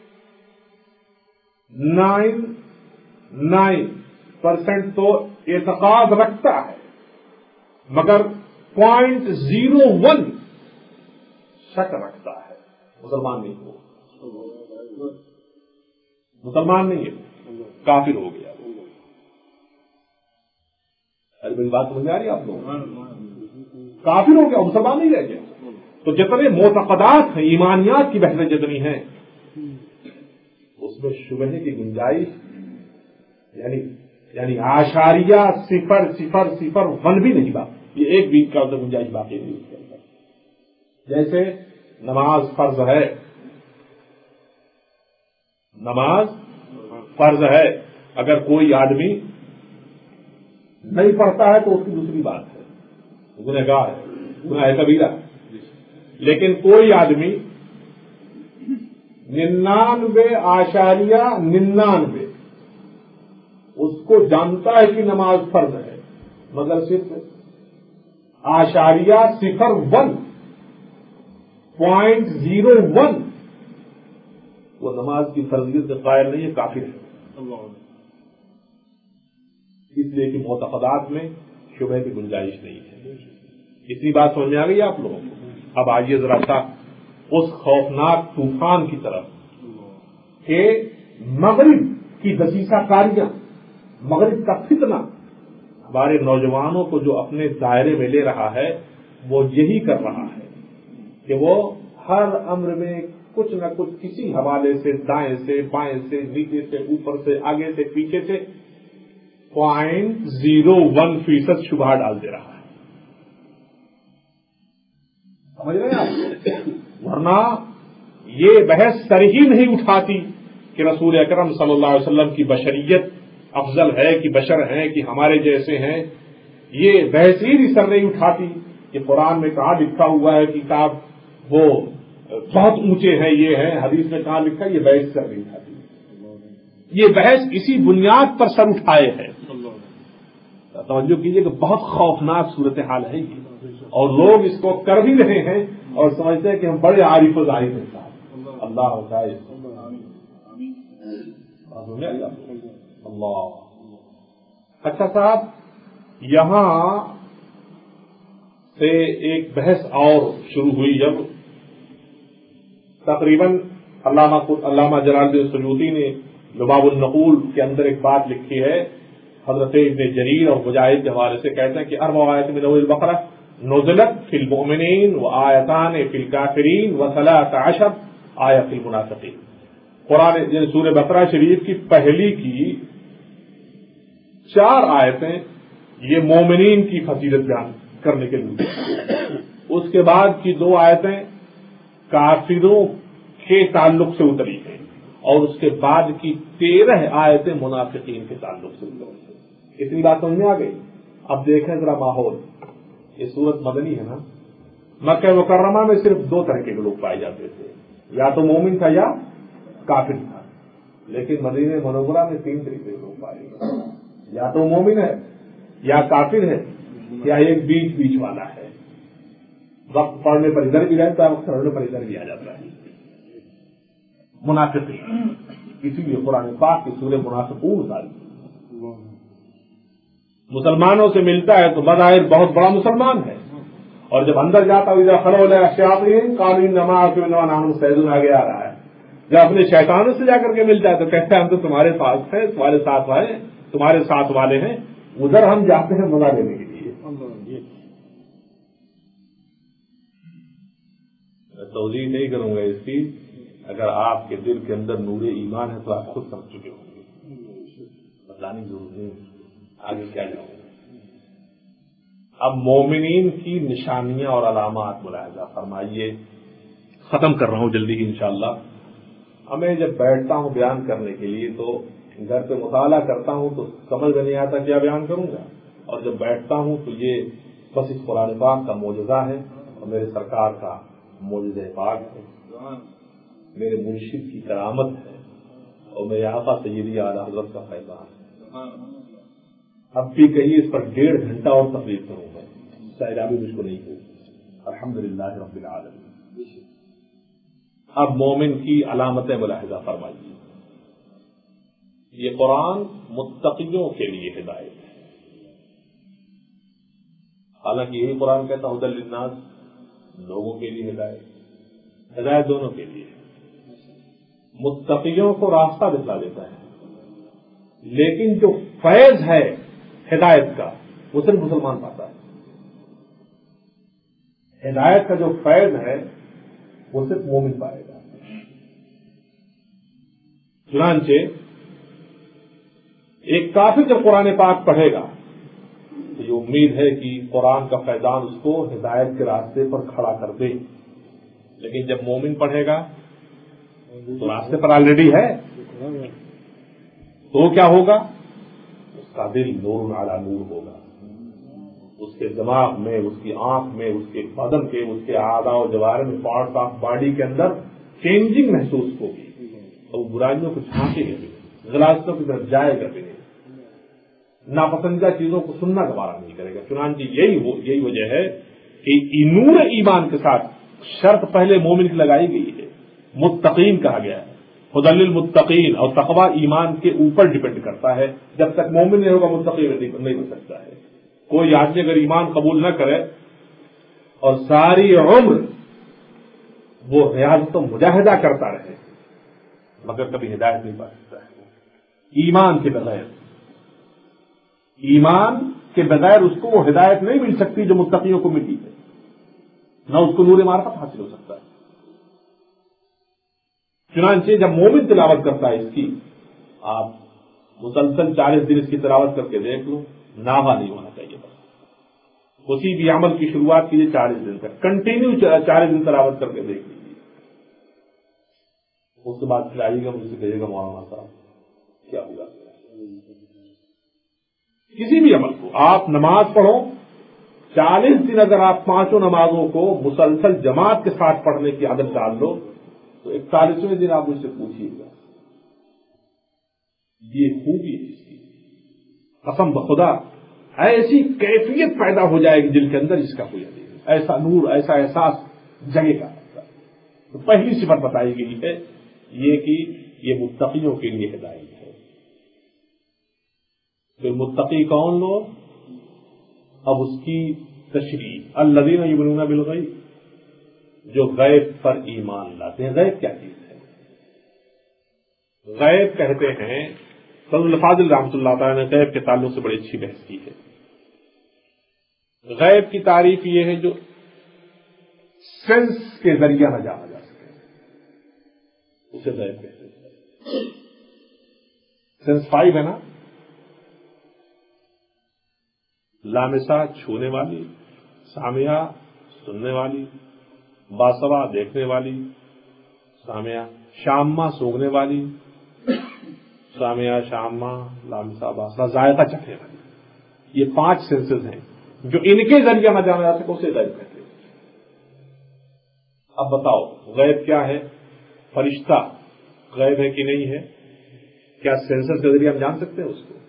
nine nine percent تو اعتقاد رکھتا ہے مگر پوائنٹ زیرو ون شک رکھتا ہے، مسلمان نہیں ہو، مسلمان نہیں ہے، کافر ہو گیا. ارے میری بات سمجھ آ رہی ہے آپ لوگ؟ کافر ہو گیا، مسلمان نہیں رہ گیا. تو جتنے معتقدات ہیں، ایمانیات کی بحثیں جتنی ہیں، اس میں شبہ کی گنجائش یعنی یعنی آشاریہ صفر صفر صفر ون بھی نہیں باقی، یہ ایک بھی کا گنجائش باقی نہیں اس کے اندر۔ جیسے نماز فرض ہے، نماز فرض ہے، اگر کوئی آدمی نہیں پڑھتا ہے تو اس کی دوسری بات ہے، گنہگار ہے، گناہ کبیرہ ہے۔ لیکن کوئی آدمی ننانوے آشاریہ ننانوے اس کو جانتا ہے کہ نماز فرض ہے، مگر صرف آشاریہ صفر ون پوائنٹ زیرو ون وہ نماز کی فرضیت سے قائل نہیں ہے، کافر ہے۔ اس لیے کہ معتقدات میں شبہ کی گنجائش نہیں ہے۔ اتنی بات سمجھ میں آ گئی آپ لوگوں کو؟ اب آئیے ذرا سا اس خوفناک طوفان کی طرف کہ مغرب کی دسیسہ کاریاں، مغرب کا فتنہ ہمارے نوجوانوں کو جو اپنے دائرے میں لے رہا ہے وہ یہی کر رہا ہے کہ وہ ہر امر میں کچھ نہ کچھ کسی حوالے سے، دائیں سے بائیں سے، نیچے سے اوپر سے، آگے سے پیچھے سے پوائنٹ زیرو ون فیصد شبہ ڈال دے رہا ہے۔ سمجھ رہے ہیں آپ؟ ورنہ یہ بحث سر ہی نہیں اٹھاتی کہ رسول اکرم صلی اللہ علیہ وسلم کی بشریت افضل ہے کہ بشر ہیں کہ ہمارے جیسے ہیں، یہ بحث ہی سر نہیں اٹھاتی کہ قرآن میں کہاں لکھا ہوا ہے کتاب وہ بہت اونچے ہیں، یہ ہیں، حدیث میں کہاں لکھا ہے، یہ بحث سر نہیں اٹھاتی۔ یہ بحث اسی بنیاد پر سر اٹھائے ہے۔ توجہ کیجیے کہ بہت خوفناک صورتحال ہے یہ، اور لوگ اس کو کر بھی رہے ہیں اور سمجھتے ہیں کہ ہم بڑے عارف و ظاہر ہیں صاحب۔ اللہ ہوتا ہے اللہ۔ اچھا صاحب، یہاں سے ایک بحث اور شروع ہوئی جب تقریباً علامہ علامہ جلال الدین سیوطی نے لباب النقول کے اندر ایک بات لکھی ہے، حضرت ابن جریر اور مجاہد کے حوالے سے کہتے ہیں کہ اربع آیات من اول البقرہ نزلت فی المؤمنین و آیتان فی الکافرین و ثلاث عشر آیۃ فی المنافقین۔ قرآن سورہ بقرہ شریف کی پہلی کی چار آیتیں یہ مومنین کی فضیلت بیان کرنے کے لیے، اس کے بعد کی دو آیتیں کافروں کے تعلق سے اتری ہیں، اور اس کے بعد کی تیرہ آیتیں منافقین کے تعلق سے اتری ہیں۔ اتنی بات سمجھ میں آ گئی؟ اب دیکھیں ذرا ماحول، یہ سورت مدنی ہے نا، مکہ مکرمہ میں صرف دو طرح کے لوگ پائے جاتے تھے، یا تو مومن تھا یا کافر تھا، لیکن مدینہ منورہ میں تین طریقے کے لوگ پائے جاتے ہیں، یا تو مومن ہے یا کافر ہے یا ایک بیچ بیچ والا ہے، وقت پڑھنے پر ادھر بھی رہتا ہے، وقت پڑھنے پر ادھر بھی آ جاتا ہے، منافقین۔ اسی لیے قرآن پاک کی سورہ منافقون اتاری، مسلمانوں سے ملتا ہے تو بظاہر بہت بڑا مسلمان ہے، اور جب اندر جاتا ہوا خلو الشیاطین قالوا انما انتم نحن مستهزئون آگے آ رہا ہے، جب اپنے شیطانوں سے جا کر کے ملتا ہے تو کہتا ہے ہم تو تمہارے ساتھ ہیں، تمہارے ساتھ والے تمہارے ساتھ والے ہیں، ادھر ہم جاتے ہیں مزہ لینے کے لیے۔ میں توضیح نہیں کروں گا اس کی، اگر آپ کے دل کے اندر نور ایمان ہے تو آپ خود سمجھ چکے ہوں گے، بتانے کی ضرورت نہیں، آگے کیا جاؤں گا۔ اب مومنین کی نشانیاں اور علامات ملاحظہ فرمائیے، ختم کر رہا ہوں جلدی ہی انشاءاللہ۔ ہمیں جب بیٹھتا ہوں بیان کرنے کے لیے تو گھر پہ مطالعہ کرتا ہوں تو سمجھ میں نہیں آتا کیا بیان کروں گا، اور جب بیٹھتا ہوں تو یہ بس اس قرآن پاک کا معجزہ ہے اور میرے سرکار کا معجزہ پاک ہے، میرے مرشد کی کرامت ہے، اور میرے آقا سیدی اعلیٰ حضرت کا فیضان ہے۔ اب بھی کہیں اس پر ڈیڑھ گھنٹہ اور تقریر کروں گا، سیرابی مجھ کو نہیں ہوگی، الحمدللہ رب العالمین۔ اب مومن کی علامتیں ملاحظہ فرمائیے۔ یہ قرآن متقیوں کے لیے ہدایت ہے، حالانکہ یہی قرآن کہتا ہے ھدی للناس، لوگوں کے لیے ہدایت، ہدایت دونوں کے لیے۔ متقیوں کو راستہ دکھلا دیتا ہے، لیکن جو فیض ہے ہدایت کا وہ صرف مسلمان پاتا ہے۔ ہدایت کا جو فیض ہے وہ صرف مومن پائے گا۔ چنانچہ ایک کافر جب قرآن پاک پڑھے گا تو یہ امید ہے کہ قرآن کا فیضان اس کو ہدایت کے راستے پر کھڑا کر دے، لیکن جب مومن پڑھے گا تو راستے پر آلریڈی ہے، تو کیا ہوگا؟ اس کا دل نور علی نور ہوگا، اس کے دماغ میں، اس کی آنکھ میں، اس کے بدن کے، اس کے اعضاء و جوارح میں، پارٹس آف باڈی کے اندر چینجنگ محسوس ہوگی، اور برائیوں کو چھانٹے گا بھی نہیں، غلاظتوں کی طرف جائے گا بھی نہیں، ناپسندیدہ چیزوں کو سننا گوارا نہیں کرے گا۔ چنانچہ یہی وہ یہی وجہ ہے کہ نور ایمان کے ساتھ شرط پہلے مومن کی لگائی گئی ہے، متقین کہا گیا ہے، ہدی للمتقین، اور تقوی ایمان کے اوپر ڈیپینڈ کرتا ہے، جب تک مومن نہیں ہوگا متقی نہیں بن سکتا ہے۔ کوئی آدمی اگر ایمان قبول نہ کرے اور ساری عمر وہ ریاضت و مجاہدہ کرتا رہے مگر کبھی ہدایت نہیں پا سکتا ہے۔ ایمان کے بغیر ایمان کے بغیر اس کو وہ ہدایت نہیں مل سکتی جو متقیوں کو ملی ہے، نہ اس کو نور معرفت حاصل ہو سکتا ہے۔ چنانچہ جب مومن تلاوت کرتا ہے اس کی، آپ مسلسل چالیس دن اس کی تلاوت کر کے دیکھ لو، ناغہ نہیں ہونا چاہیے، بس کسی بھی عمل کی شروعات کیجیے چالیس دن تک کنٹینیو چالیس دن تلاوت کر کے دیکھ لیجیے، اس کے بعد پھر آئیے گا مجھ سے کہیے گا مولانا صاحب کیا ہوگا۔ کسی بھی عمل کو آپ نماز پڑھو، چالیس دن اگر آپ پانچوں نمازوں کو مسلسل جماعت کے ساتھ پڑھنے کی عادت ڈال دو تو اکتالیسویں دن آپ مجھ سے پوچھیے گا، یہ خوبی ہے اس کی، قسم بخدا ایسی کیفیت پیدا ہو جائے گی دل کے اندر اس کا کوئی نہیں، ایسا نور، ایسا احساس جگے گا۔ تو پہلی صفت بتائی گئی ہے یہ کہ یہ متقیوں کے لیے ہدایت ہے۔ پھر متقی کون لوگ؟ اب اس کی تشریح، الذین یؤمنون بالغیب، جو غیب پر ایمان لاتے ہیں۔ غیب کیا چیز ہے؟ غیب کہتے ہیں، فضل الفاضل رحمۃ اللہ تعالی نے غیب کے تعلق سے بڑی اچھی بحث کی ہے۔ غیب کی تعریف یہ ہے جو سینس کے ذریعہ نہ جانا جا سکے، اسے غیب کہتے ہیں۔ سینس فائیو ہے نا، لامسہ چھونے والی، سامعہ سننے والی، باسوا دیکھنے والی، سامعہ، شامہ سونگنے والی، سامعہ شامہ، لامسہ باسوا، ذائقہ چکھنے والی، یہ پانچ سینسز ہیں جو ان کے ذریعہ نہ جانا جا سکے اسے غیب کہتے ہیں۔ اب بتاؤ غیب کیا ہے؟ فرشتہ غیب ہے کہ نہیں ہے؟ کیا سینسز کے ذریعے ہم جان سکتے ہیں اس کو؟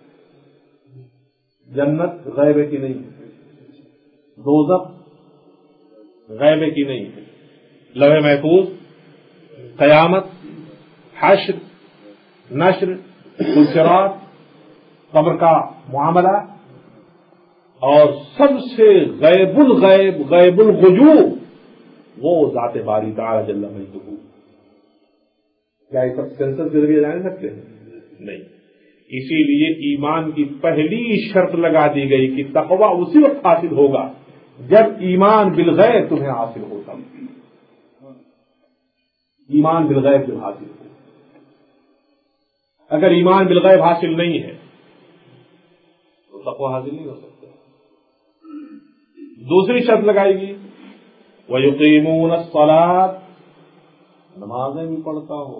جنت غیب ہے کہ نہیں ہے؟ دوزخ غیب ہے کہ نہیں ہے؟ لوح محفوظ، قیامت، حشر، نشر، صراط، قبر کا معاملہ، اور سب سے غیب الغیب، غیب الغیوب وہ ذات باری تعالی جل مجدہ۔ کیا یہ سب سینسر کے ذریعے جان سکتے ہیں؟ نہیں۔ اسی لیے ایمان کی پہلی شرط لگا دی گئی کہ تقوی اسی وقت حاصل ہوگا جب ایمان بالغیب تمہیں حاصل ہوتا۔ ایمان بالغیب جب حاصل ہو، اگر ایمان بالغیب حاصل نہیں ہے تو تقوی حاصل نہیں ہو سکتا۔ دوسری شرط لگائے گی وَيُقِيمُونَ الصَّلَاةَ، نمازیں بھی پڑھتا ہو،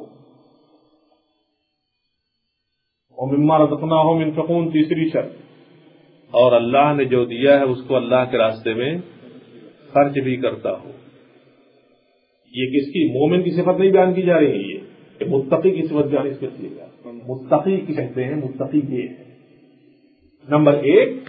وَمِمَّا رَزَقْنَاهُمْ يُنْفِقُونَ، تیسری شرط، اور اللہ نے جو دیا ہے اس کو اللہ کے راستے میں خرچ بھی کرتا ہو۔ یہ کس کی؟ مومن کی صفت نہیں بیان کی جا رہی ہے، یہ کہ متقی کی صفت بیان اس کے لیے گا۔ متقی کی کہتے ہیں، متقی یہ ہے نمبر ایک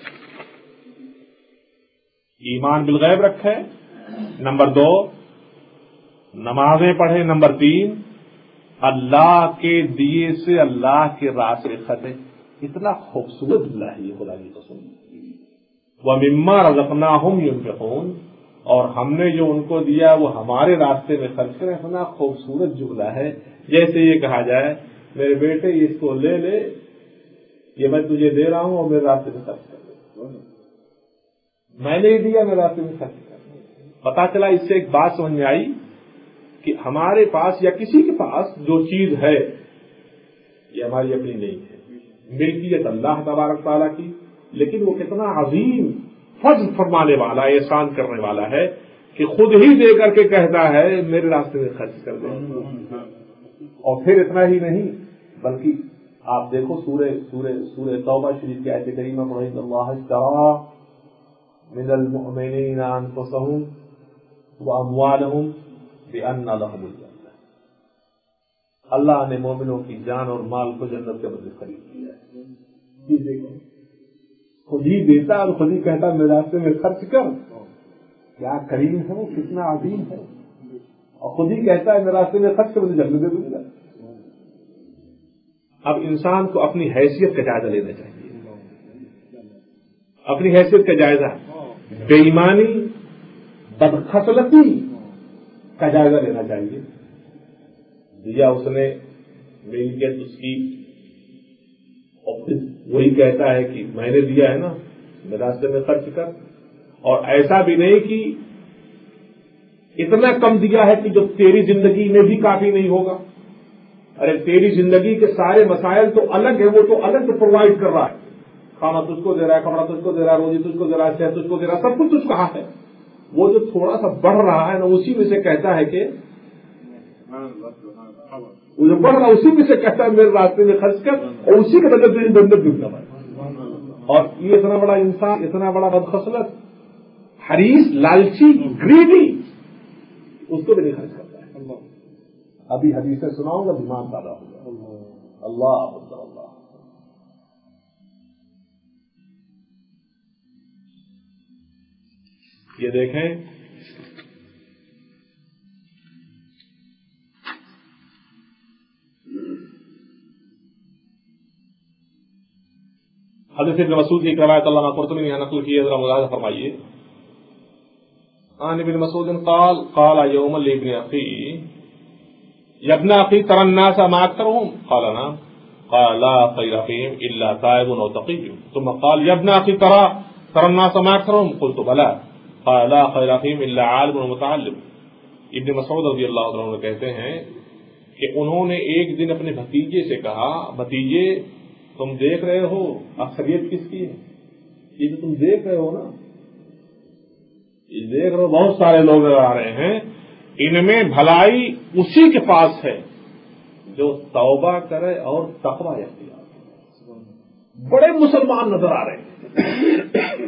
ایمان بالغیب رکھے، نمبر دو نمازیں پڑھے، نمبر تین اللہ کے دیے سے اللہ کے راستے خطے۔ اتنا خوبصورت اللہ ہے یہ خدا کی قسم۔ وَمِمَّا رَزَقْنَاهُمْ يُنْفِقُونَ، اور ہم نے جو ان کو دیا وہ ہمارے راستے میں خرچ کریں۔ اتنا خوبصورت جملہ ہے، جیسے یہ کہا جائے میرے بیٹے اس کو لے لے، یہ میں تجھے دے رہا ہوں اور میرے راستے میں خرچ کر دے، میں نے دیا میرے راستے میں خرچ کر دے۔ پتا چلا اس سے ایک بات سمجھ میں آئی کہ ہمارے پاس یا کسی کے پاس جو چیز ہے یہ ہماری اپنی نہیں ہے، ملکیت اللہ تبارک تعالیٰ کی، لیکن وہ کتنا عظیم فضل فرمانے والا، احسان کرنے والا ہے کہ خود ہی دے کر کے کہتا ہے میرے راستے میں خرچ کر دیں۔ اور پھر اتنا ہی نہیں بلکہ آپ دیکھو سورہ سورہ سورہ توبہ شریف کی آیت کریمہ پڑھیں، ان اللہ اشترى من المؤمنین انفسهم واموالهم بان لهم الجنہ، اللہ نے مومنوں کی جان اور مال کو جنت کے بدلے خرید لیا ہے۔ یہ دیکھو خود ہی دیتا اور خود ہی کہتا میرے راستے میں خرچ کر، کیا کریم ہے وہ، کتنا عظیم ہے، اور خود ہی کہتا ہے میرے راستے میں خرچ کر مجھے جنت دے دوں گا۔ اب انسان کو اپنی حیثیت کا جائزہ لینا چاہیے، اپنی حیثیت کا جائزہ، بے ایمانی بدخصلتی کا جائزہ لینا چاہیے۔ دیا اس نے ملکیت اس کی، اور پھر وہی کہتا ہے کہ میں نے دیا ہے نا میرے راستے میں خرچ کر، اور ایسا بھی نہیں کہ اتنا کم دیا ہے کہ جو تیری زندگی میں بھی کافی نہیں ہوگا۔ ارے تیری زندگی کے سارے مسائل تو الگ ہیں، وہ تو الگ سے پرووائڈ کر رہا ہے، کھانا تجھ کو دے رہا ہے، کپڑا تجھ کو دے رہا ہے، روزی تجھ کو دے رہا ہے، صحت تجھ کو دے رہا ہے، سب کچھ تجھ کہاں ہے۔ وہ جو تھوڑا سا بڑھ رہا ہے نا اسی میں سے کہتا ہے کہ وہ جو بڑھ رہا ہے اسی میں سے کہتا ہے میرے راستے میں خرچ کر، اور اسی کے بدلے تجھے جنت دوں گا۔ اور یہ اتنا بڑا انسان، اتنا بڑا بدخصلت، حریص، لالچی، گریڈی، اس کو بھی نہیں خرچ کرتا ہے۔ ابھی حدیثیں سناؤں گا ایمان پیدا ہو جائے۔ اللہ اکبر، اللہ یہ دیکھیں حضرت ابن مسعود کی روایت علامہ قرطبی نے نقل کی ہے، ذرا ملاحظہ فرمائیے۔ عن ابن مسعود قال قال يوم لابن اخي يا ابن اخي ترى الناس ما اكثرهم قال نعم قال لا خير فيهم الا تائب او تقي ثم قال يا ابن اخي ترى ترى الناس ما اكثرهم قلت بلى قال لا خير فيهم الا عالم ومتعلم۔ ابن مسعود رضی اللہ عنہ کہتے ہیں کہ انہوں نے ایک دن اپنے بھتیجے سے کہا، بھتیجے تم دیکھ رہے ہو اکثریت کس کی ہے؟ یہ جو تم دیکھ رہے ہو نا، یہ دیکھ رہے ہو بہت سارے لوگ نظر آ رہے ہیں، ان میں بھلائی اسی کے پاس ہے جو توبہ کرے اور تقوی اختیار کرے۔ بڑے مسلمان نظر آ رہے ہیں،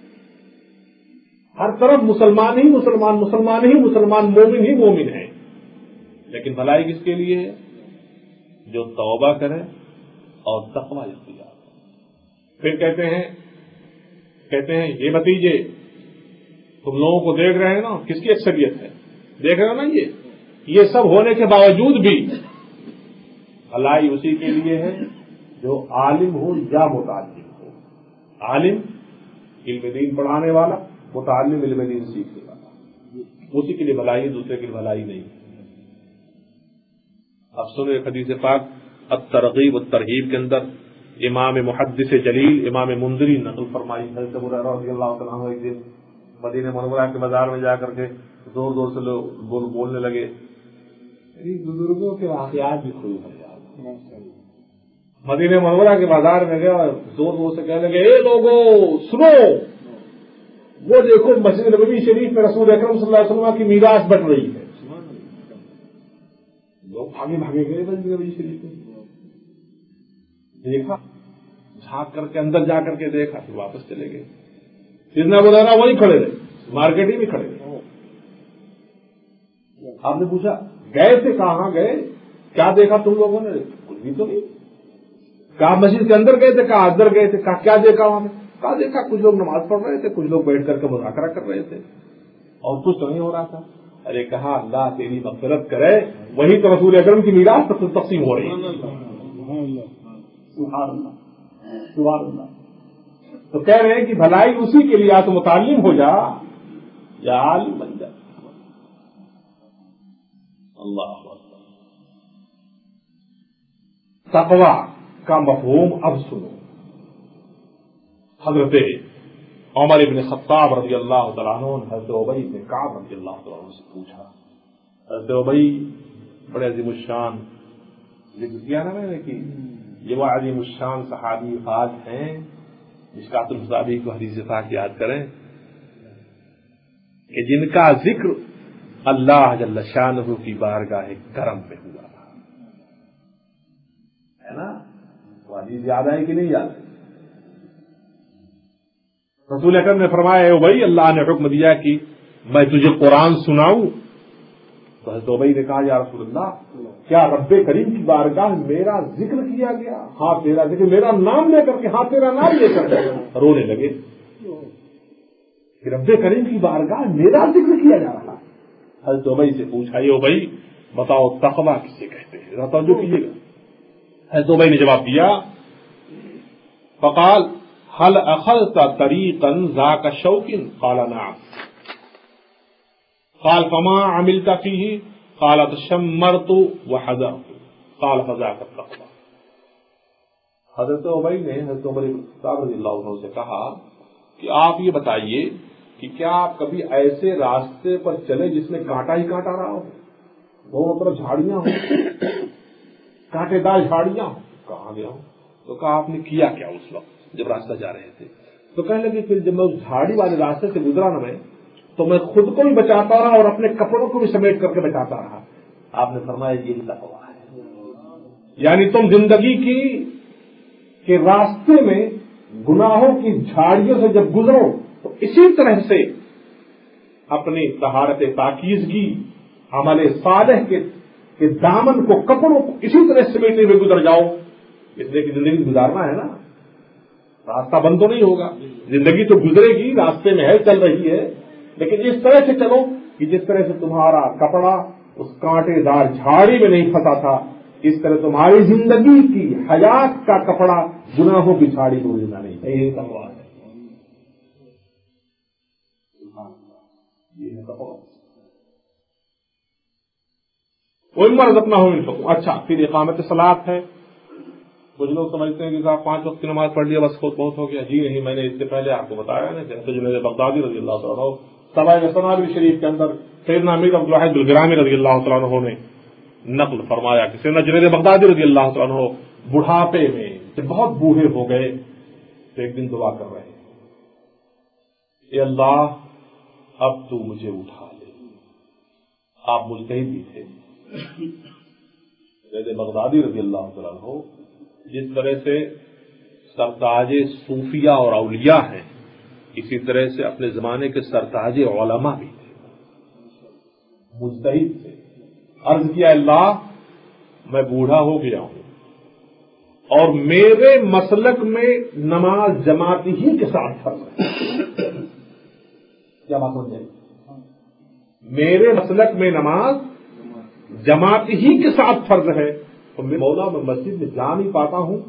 ہر طرف مسلمان ہی مسلمان، مسلمان ہی مسلمان، مومن ہی مومن ہیں، لیکن بھلائی کس کے لیے ہے؟ جو توبہ کرے اور تقوی اختیار کرے۔ پھر کہتے ہیں کہتے ہیں یہ بھتیجے تم لوگوں کو دیکھ رہے ہیں نا، کس کی اکثریت ہے؟ دیکھ رہے ہو نا، یہ یہ سب ہونے کے باوجود بھی بھلائی اسی کے لیے ہے جو عالم ہو یا متعلم ہو۔ عالم علم دین پڑھانے والا، متعلم علم دین سیکھنے والا، اسی کے لیے بھلائی ہے، دوسرے کے لیے بھلائی نہیں۔ اب سنیں حدیث پاک الترغیب والترہیب کے اندر امام محدث جلیل امام منذری نقل فرمائی، حضرت ابو ہریرہ رضی اللہ تعالیٰ عنہ ایک دن مدینہ منورہ کے بازار میں جا کر کے زور زور سے لوگ بول بولنے لگے، بزرگوں کے واقعات بھی خوب ہے۔ مدینہ منورہ کے بازار میں گیا اور زور زور سے کہنے لگے، اے لوگوں سنو، وہ دیکھو مسجد نبوی شریف میں رسول اکرم صلی اللہ علیہ وسلم کی میراث بٹ رہی ہے۔ لوگ بھاگے بھاگے گئے مسجد نبوی شریف میں، دیکھا، جھانک کر کے اندر جا کر کے دیکھا، پھر واپس چلے گئے۔ سیدنا ابو ہریرہ وہی کھڑے رہے، مارکیٹ ہی میں کھڑے رہے۔ آپ نے پوچھا گئے تھے، کہاں گئے، کیا دیکھا تم لوگوں نے؟ کچھ بھی تو نہیں۔ کہا مسجد کے اندر گئے تھے، کہا اندر گئے تھے، کہا کیا دیکھا وہاں میں؟ کہا دیکھا کچھ لوگ نماز پڑھ رہے تھے، کچھ لوگ بیٹھ کر کے مذاکرہ کر رہے تھے، اور کچھ تو نہیں ہو رہا تھا۔ ارے کہا اللہ تیری مغفرت کرے، وہی تو رسول اکرم کی میراث تقسیم ہو رہی ہے۔ سبحان اللہ، سبحان اللہ۔ تو کہہ رہے ہیں کہ بھلائی اسی کے لیے، یا تو متعلم ہو جا یا عالم بن جا۔ اللہ تقویٰ کا مفہوم اب سنو۔ حضرت عمر ابن خطاب رضی اللہ تعالیٰ عنہ نے حضرت ابی بن کعب رضی اللہ تعالیٰ عنہ سے پوچھا۔ حضرت ابی بڑے عظیم الشان ذکر کیا نا میں نے کہ یہ وہ عظیم الشان صحابی خاص ہیں مشکات المصابیح کو حدیث پاک یاد کریں کہ جن کا ذکر اللہ جل شانہ کی بارگاہ کرم میں ہوا ہے نا. وہ حدیث یاد آئی کہ نہیں یاد آئی؟ رسول اکرم نے فرمایا اے بھائی اللہ نے حکم دیا کہ میں تجھے قرآن سناؤں. تو حضرت ابی نے کہا یا رسول اللہ کیا رب کریم کی بارگاہ میرا ذکر کیا گیا؟ ہاں تیرا ذکر، میرا نام لے کر کے، ہاں تیرا نام لے کر کے. رونے لگے کہ رب کریم کی بارگاہ میرا ذکر کیا جا رہا. حضرت ابی سے پوچھا یہ بھائی بتاؤ تقویٰ کسے کہتے ہیں؟ ذرا توجہ کیجیے گا. حضرت ابی نے جواب دیا فقال هل اخذت طريقا ذاك شوك؟ قال نعم. قال فما عملت فيه؟ قال تشمرت وحذرت. قال فذاك التقوى. حضرت ابی نے حضرت عمر صاحب رضی اللہ عنہ سے کہا کہ آپ یہ بتائیے کہ کیا آپ کبھی ایسے راستے پر چلے جس میں کانٹا ہی کانٹا رہا ہو، دونوں طرف جھاڑیاں ہوں، کانٹے دار جھاڑیاں ہوں؟ کہاں گیا ہوں. تو کہا آپ نے کیا کیا اس وقت جب راستہ جا رہے تھے؟ تو کہنے لگے پھر جب میں اس جھاڑی والے راستے سے گزرا نہ میں تو میں خود کو بھی بچاتا رہا اور اپنے کپڑوں کو بھی سمیٹ کر کے بچاتا رہا. آپ نے فرمایا یہ تقویٰ ہے. یعنی تم زندگی کی کے راستے میں گناہوں کی جھاڑیوں سے جب گزرو تو اسی طرح سے اپنی طہارت پاکیزگی عمل صالح کے کہ دامن کو کپڑوں کو اسی طرح سمیٹنے ہوئے گزر جاؤ. اس لیے کہ زندگی گزارنا ہے نا، راستہ بند تو نہیں ہوگا. زندگی تو گزرے گی، راستے میں ہے، چل رہی ہے، لیکن اس طرح سے چلو کہ جس طرح سے تمہارا کپڑا اس کانٹے دار جھاڑی میں نہیں پھنسا تھا، اس طرح تمہاری زندگی کی حیات کا کپڑا گناہوں کی جھاڑی کو اڑنا نہیں ہے. یہ تقویٰ ہے. یہ ہے تقویٰ. عمر رضنا ہو. اچھا پھر اقامت صلاۃ ہے. کچھ لوگ سمجھتے ہیں کہ صاحب پانچ وقت کی نماز پڑھ لیا بس خود بہت ہو گیا. جی نہیں، میں نے اس سے پہلے آپ کو بتایا نا جیسے جنید بغدادی رضی اللہ تعالیٰ عنہ سوائے سنابی شریف کے اندر سیدنا امیر عبدالواحد الگرامی رضی اللہ تعالیٰ عنہ نے نقل فرمایا کہ سیدنا جنید بغدادی رضی اللہ تعالیٰ عنہ بڑھاپے میں جب بہت بوڑھے ہو گئے تو ایک دن دعا کر رہے ہیں اے اللہ اب تو مجھے اٹھا لے. آپ مجتہد بھی تھے. جنید بغدادی رضی اللہ تعالیٰ عنہ جس طرح سے سرتاج صوفیہ اور اولیاء ہیں اسی طرح سے اپنے زمانے کے سرتاج علماء بھی تھے، مجتہد تھے. عرض کیا اللہ میں بوڑھا ہو گیا ہوں اور میرے مسلک میں نماز جماعت ہی کے ساتھ فرض ہے. کیا بات سمجھے؟ میرے مسلک میں نماز جماعت ہی کے ساتھ فرض ہے اور میں مولا میں مسجد میں جا نہیں پاتا ہوں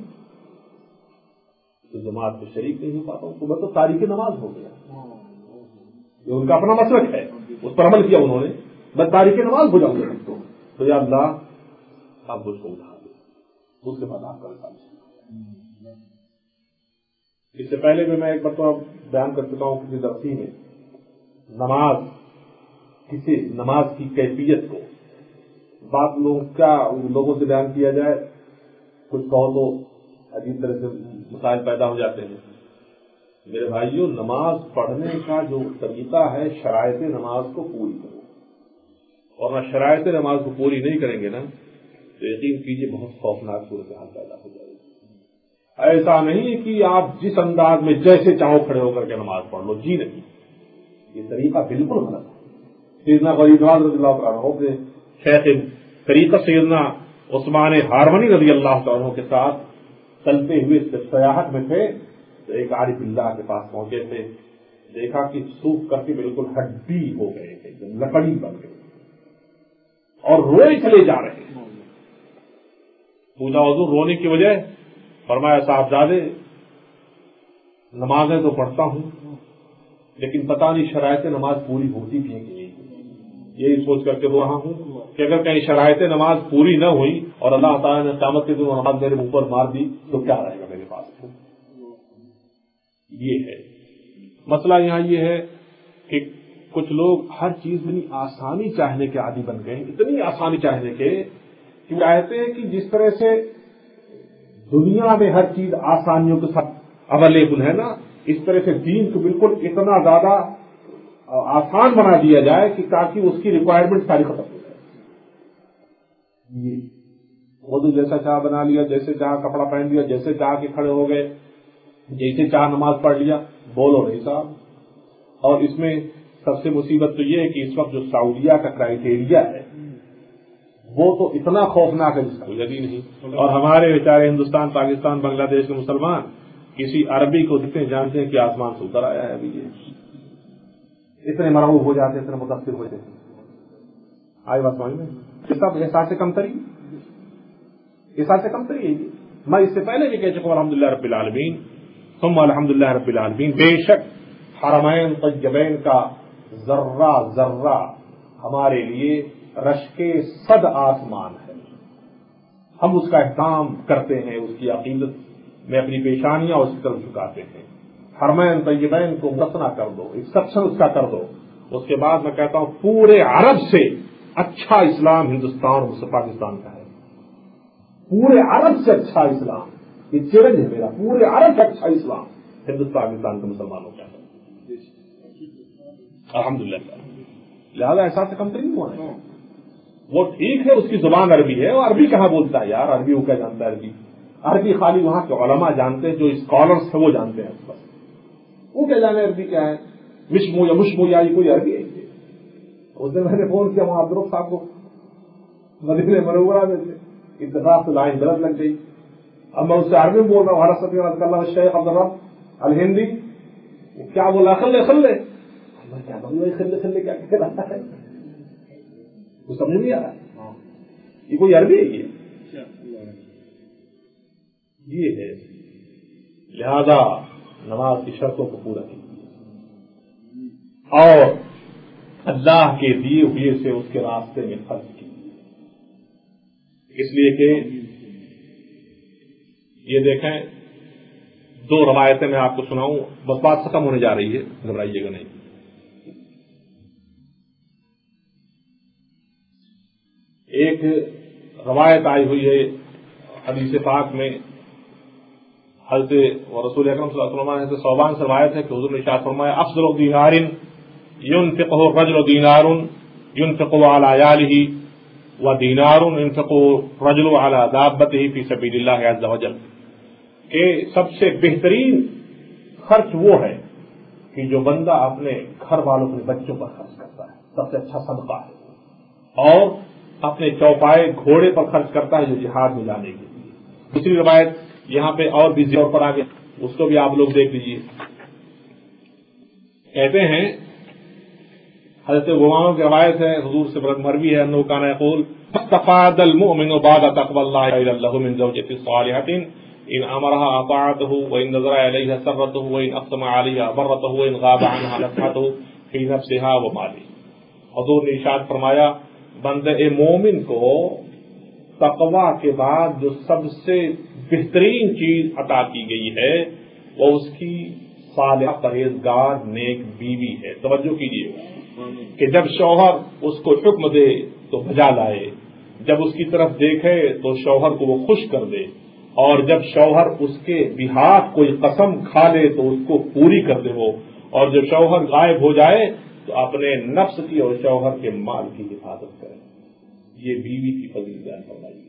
تو جماعت میں شریک نہیں ہو پاتا ہوں تو میں تو تاریخ نماز ہو گیا. یہ ان کا اپنا مسلک ہے، اس پر عمل کیا انہوں نے. میں تاریخ نماز ہو جاؤں گا تو یا اللہ آپ مجھ کو اٹھا دیں. اس کے بعد آپ کا اس سے پہلے بھی میں ایک مرتبہ بیان کر چکا ہوں کسی درسی میں نماز کسی نماز کی کیفیت کو بات لوگ کیا لوگوں سے بیان کیا جائے کچھ کہو تو عجیب طرح سے مسائل پیدا ہو جاتے ہیں. میرے بھائیوں نماز پڑھنے کا جو طریقہ ہے شرائط نماز کو پوری کرو اور نہ شرائط نماز کو پوری نہیں کریں گے نا تو یقین کیجیے بہت خوفناک صورتحال پیدا ہو جائے گی. ایسا نہیں کہ آپ جس انداز میں جیسے چاہو کھڑے ہو کر کے نماز پڑھ لو. جی نہیں، یہ طریقہ بالکل غلط ہے. سیدنا غریب نواز رضی اللہ عنہ کے شیخ طریقہ سیدنا عثمان ہارونی رضی اللہ عنہ کے ساتھ چلتے ہوئے سیاحت میں تھے تو ایک عارف اللہ کے پاس پہنچے تھے. دیکھا کہ سوکھ کر کے بالکل ہڈی ہو گئے تھے، لکڑی بن گئی اور روئے چلے جا رہے ہیں. پوچھا حضور رونے کی وجہ؟ فرمایا صاحبزادے نمازیں تو پڑھتا ہوں لیکن پتہ نہیں شرائط نماز پوری ہوتی بھی ہے کہ نہیں. یہی سوچ کر کے رو رہا ہوں کہ اگر کہیں شرائط نماز پوری نہ ہوئی اور اللہ تعالیٰ نے قیامت کے دن نماز میرے منہ پر مار دی تو کیا رہے گا میرے پاس. یہ ہے مسئلہ. یہاں یہ ہے کہ کچھ لوگ ہر چیز میں آسانی چاہنے کے عادی بن گئے، اتنی آسانی چاہنے کے کہ وہ چاہتے ہیں کہ جس طرح سے دنیا میں ہر چیز آسانیوں کے ساتھ اویلیبل ہے نا، اس طرح سے دین کو بالکل اتنا زیادہ آسان بنا دیا جائے کہ تاکہ اس کی ریکوائرمنٹ ساری ختم ہو جائے. یہ وضو جیسا چاہ بنا لیا، جیسے چاہ کپڑا پہن لیا، جیسے چاہ کے کھڑے ہو گئے، جیسے چاہ نماز پڑھ لیا، بولو نہیں صاحب. اور اس میں سب سے مصیبت تو یہ ہے کہ اس وقت جو سعودیہ کا کرائیٹیریا ہے وہ تو اتنا خوفناک ہے جس کا یقین نہیں. اور ہمارے بیچارے ہندوستان، پاکستان، بنگلہ دیش کے مسلمان کسی عربی کو اتنے جانتے ہیں کہ آسمان سے اتر آیا ہے ابھی، یہ اتنے مرعوب ہو جاتے ہیں، اتنے متاثر ہو جاتے ہیں. آئی بات سمجھ میں؟ یہ سب احساس کمتری، احساس کمتری ہے. میں اس سے پہلے بھی کہہ چکا ہوں الحمدللہ رب العالمین ثم الحمدللہ رب العالمین. بے شک حرمین طیبین کا ذرہ ذرہ ہمارے لیے رشک صد آسمان ہے. ہم اس کا احترام کرتے ہیں، اس کی عقیدت میں اپنی پیشانیاں اس کی طرف جھکاتے ہیں. حرمین طیبین کو مسنا کر دو، ایکسپشن اس کا کر دو. اس کے بعد میں کہتا ہوں پورے عرب سے اچھا اسلام ہندوستان اور پاکستان کا ہے. پورے عرب سے اچھا اسلام، یہ چیلنج ہے میرا، پورے عرب سے اچھا اسلام ہندوستان پاکستان کے مسلمانوں کا ہے الحمدللہ. لہذا احساس کمتری نہیں ہوا ہے. وہ ٹھیک ہے اس کی زبان عربی ہے، وہ عربی کہاں بولتا ہے یار، عربی وہ کیا جانتا ہے. عربی عربی خالی وہاں کے علماء جانتے ہیں، جو اسکالرس ہیں وہ جانتے ہیں. بس وہ کیا جانے عربی کیا ہے، مشمو یا مشمو یا یہ کوئی عربی ہے. اس دن میں نے فون کیا وہاں عبدالرب صاحب کو مدینہ منورہ میں سے، اتفاق سے لائن غلط لگ گئی. اب میں اس سے عربی میں بول رہا ہوں حرست اللہ الشیخ عبدالرب الہندی، کیا بولا خلے خلے، میں کیا بولوں خلے خلے کیا کہہ رہا ہے، وہ سمجھ نہیں آ رہا یہ کوئی عربی ہے. یہ یہ ہے. لہذا نماز کی شرطوں کو پورا کیجیے اور اللہ کے دیے ہوئے سے اس کے راستے میں خرچ کیجیے. اس لیے کہ یہ دیکھیں دو روایتیں میں آپ کو سناؤں، بس بات ختم ہونے جا رہی ہے، گھبرائیے گا نہیں. ایک روایت آئی ہوئی ہے حدیث پاک میں، حضرت رسول اکرم صلی اللہ علیہ وسلم سے صوبان سے روایت ہے کہ حضور نے ارشاد فرمایا افضل دینار ينفقه الرجل دینار ينفقه على عياله ودینار ينفقه الرجل على دابته في سبيل الله عز وجل، کہ سب سے بہترین خرچ وہ ہے کہ جو بندہ اپنے گھر والوں اپنے بچوں پر خرچ کرتا ہے، سب سے اچھا صدقہ ہے. اور اپنے چوپائے گھوڑے پر خرچ کرتا ہے جو جہاد میں جانے کے لیے. دوسری روایت یہاں پہ اور بھی زور پر آگے، اس کو بھی آپ لوگ دیکھ لیجیے. کہتے ہیں حضرت غمامہ کی روایت ہے، حضور سے مروی ہے انه كان يقول استفاد المؤمن بعد تقوى الله الى له من زوجة صالحة ان امرها اطاعته وان نظر اليها سرته وان اقسم عليها برته وان غاب عنها نصحته في نفسها وماله. حضور نے ارشاد فرمایا بندے مومن کو تقوی کے بعد جو سب سے بہترین چیز عطا کی گئی ہے وہ اس کی صالح پرہیزگار نیک بیوی ہے. توجہ کیجیے کہ جب شوہر اس کو حکم دے تو بجا لائے، جب اس کی طرف دیکھے تو شوہر کو وہ خوش کر دے، اور جب شوہر اس کے بہاف کوئی قسم کھا لے تو اس کو پوری کر دے وہ، اور جب شوہر غائب ہو جائے تو اپنے نفس کی اور شوہر کے مال کی حفاظت کرے. یہ بیوی کی فضیلت بیان فرمائی.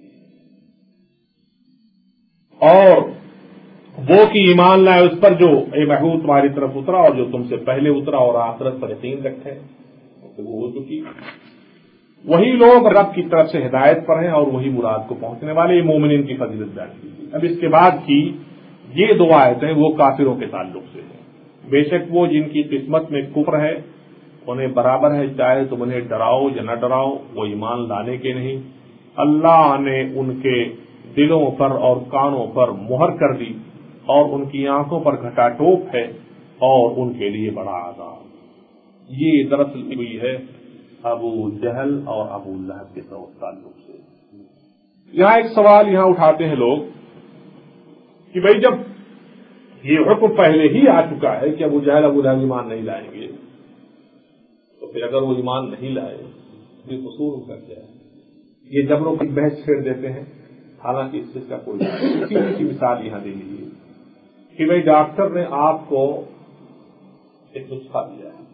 اور وہ کی ایمان لائے اس پر جو اے محبوب تمہاری طرف اترا اور جو تم سے پہلے اترا اور آخرت پر یقین رکھے، وہ ہو چکی. وہی لوگ رب کی طرف سے ہدایت پر ہیں اور وہی مراد کو پہنچنے والے مومنین کی فضیلت بیان کی. اب اس کے بعد کی یہ دو آیتیں وہ کافروں کے تعلق سے ہیں. بے شک وہ جن کی قسمت میں کفر ہے انہیں برابر ہے چاہے تم انہیں ڈراؤ یا نہ ڈراؤ، وہ ایمان لانے کے نہیں. اللہ نے ان کے دلوں پر اور کانوں پر مہر کر دی اور ان کی آنکھوں پر گھٹا ٹوپ ہے اور ان کے لیے بڑا عذاب. یہ دراصل ہوئی ہے ابو جہل اور ابو لہب کے تعلق سے. یہاں ایک سوال یہاں اٹھاتے ہیں لوگ کہ بھئی جب یہ حکم پہلے ہی آ چکا ہے کہ ابو جہل ابو لہب ایمان نہیں لائیں گے، تو پھر اگر وہ ایمان نہیں لائے یہ قصور ان کا کیا ہے؟ یہ جبروں کی بحث چھیڑ دیتے ہیں. حالانکہ اس چیز کا کوئی سیدھی سی مثال یہاں دے لیجیے کہ بھائی ڈاکٹر نے آپ کو ایک نسخہ دیا ہے،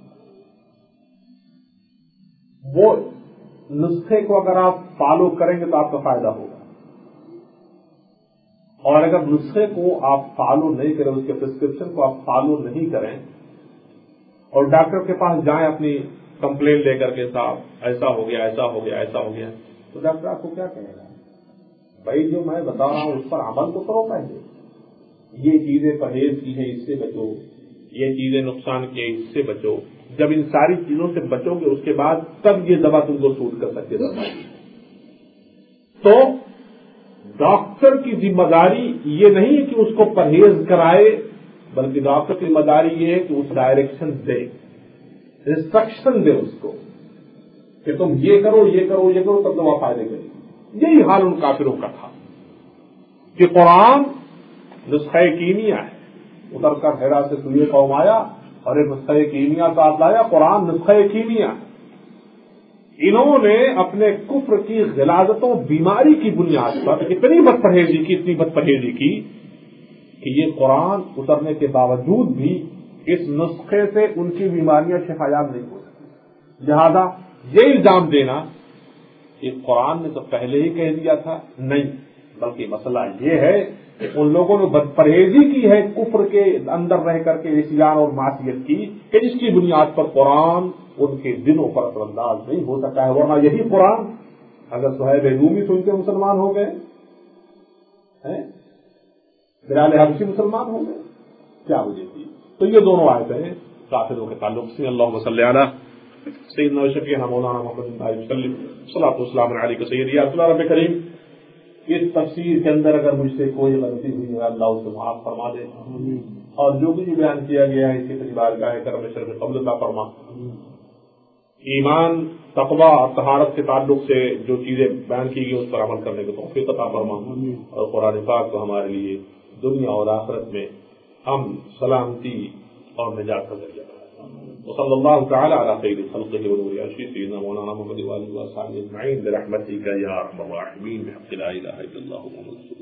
وہ نسخے کو اگر آپ فالو کریں گے تو آپ کا فائدہ ہوگا، اور اگر نسخے کو آپ فالو نہیں کریں، اس کے پرسکرپشن کو آپ فالو نہیں کریں اور ڈاکٹر کے پاس جائیں اپنی کمپلین لے کر کے صاحب ایسا ہو گیا ایسا ہو گیا ایسا ہو گیا، تو ڈاکٹر آپ کو کیا کہے گا؟ بھائی جو میں بتا رہا ہوں اس پر عمل تو کرو پہلے، یہ چیزیں پرہیز کی ہیں اس سے بچو، یہ چیزیں نقصان کی ہیں اس سے بچو، جب ان ساری چیزوں سے بچو گے اس کے بعد تب یہ دوا تم کو سوٹ کر سکتے ہیں۔ تو ڈاکٹر کی ذمہ داری یہ نہیں ہے کہ اس کو پرہیز کرائے، بلکہ ڈاکٹر کی ذمہ داری یہ ہے کہ اس ڈائریکشن دے، انسٹرکشن دے اس کو کہ تم یہ کرو یہ کرو یہ کرو تب دوا فائدے کرے۔ یہی حال ان کافروں کا تھا کہ قرآن نسخہ کیمیا ہے، اتر کر حرا سے سوئے قوم آیا اور ایک نسخہ کیمیا ساتھ لایا، قرآن نسخہ کیمیا ہے۔ انہوں نے اپنے کفر کی غلاظتوں بیماری کی بنیاد پر اتنی بد پرہیزی کی اتنی بد پرہیزی کی کہ یہ قرآن اترنے کے باوجود بھی اس نسخے سے ان کی بیماریاں شفایاب نہیں ہو سکتی۔ لہذا یہ الزام دینا کہ قرآن نے تو پہلے ہی کہہ دیا تھا، نہیں، بلکہ مسئلہ یہ ہے کہ ان لوگوں نے بد پرہیزی کی ہے کفر کے اندر رہ کر کے عصیان اور معصیت کی کہ جس کی بنیاد پر قرآن ان کے دلوں پر اثر انداز نہیں ہو سکتا ہے، ورنہ یہی قرآن اگر صہیب رومی سن کے مسلمان ہو گئے، بلال حبشی مسلمان ہو گئے، کیا وجہ تھی؟ تو یہ دونوں آیتیں کافروں کے تعلق سے۔ اللہم صلی علی سیدنا و شفیعنا مولانا محمد علیہ وسلم، صلاۃ والسلام علیک سیدی یا رسول اللہ رب کریم۔ اس تفسیر کے اندر اگر مجھ سے کوئی غلطی ہوئی ہے اللہ اسے معاف فرما دے، اور جو بھی بیان کیا گیا ہے اس کے بارگاہ کرم شرف قبول عطا فرما۔ ایمان، تقویٰ اور طہارت کے تعلق سے جو چیزیں بیان کی گئی اس پر عمل کرنے کو توفیق عطا فرما، اور قرآن پاک کو ہمارے لیے دنیا اور آخرت میں امن، سلامتی اور نجات کا ذریعہ بنا۔ وصلی اللہ تعالی علی خیر خلقہ ونور عرشہ سیدنا مولانا محمد وآلہ وصحبہ اجمعین برحمتک یا ارحم الراحمین بحق لا الہ الا اللہ محمد۔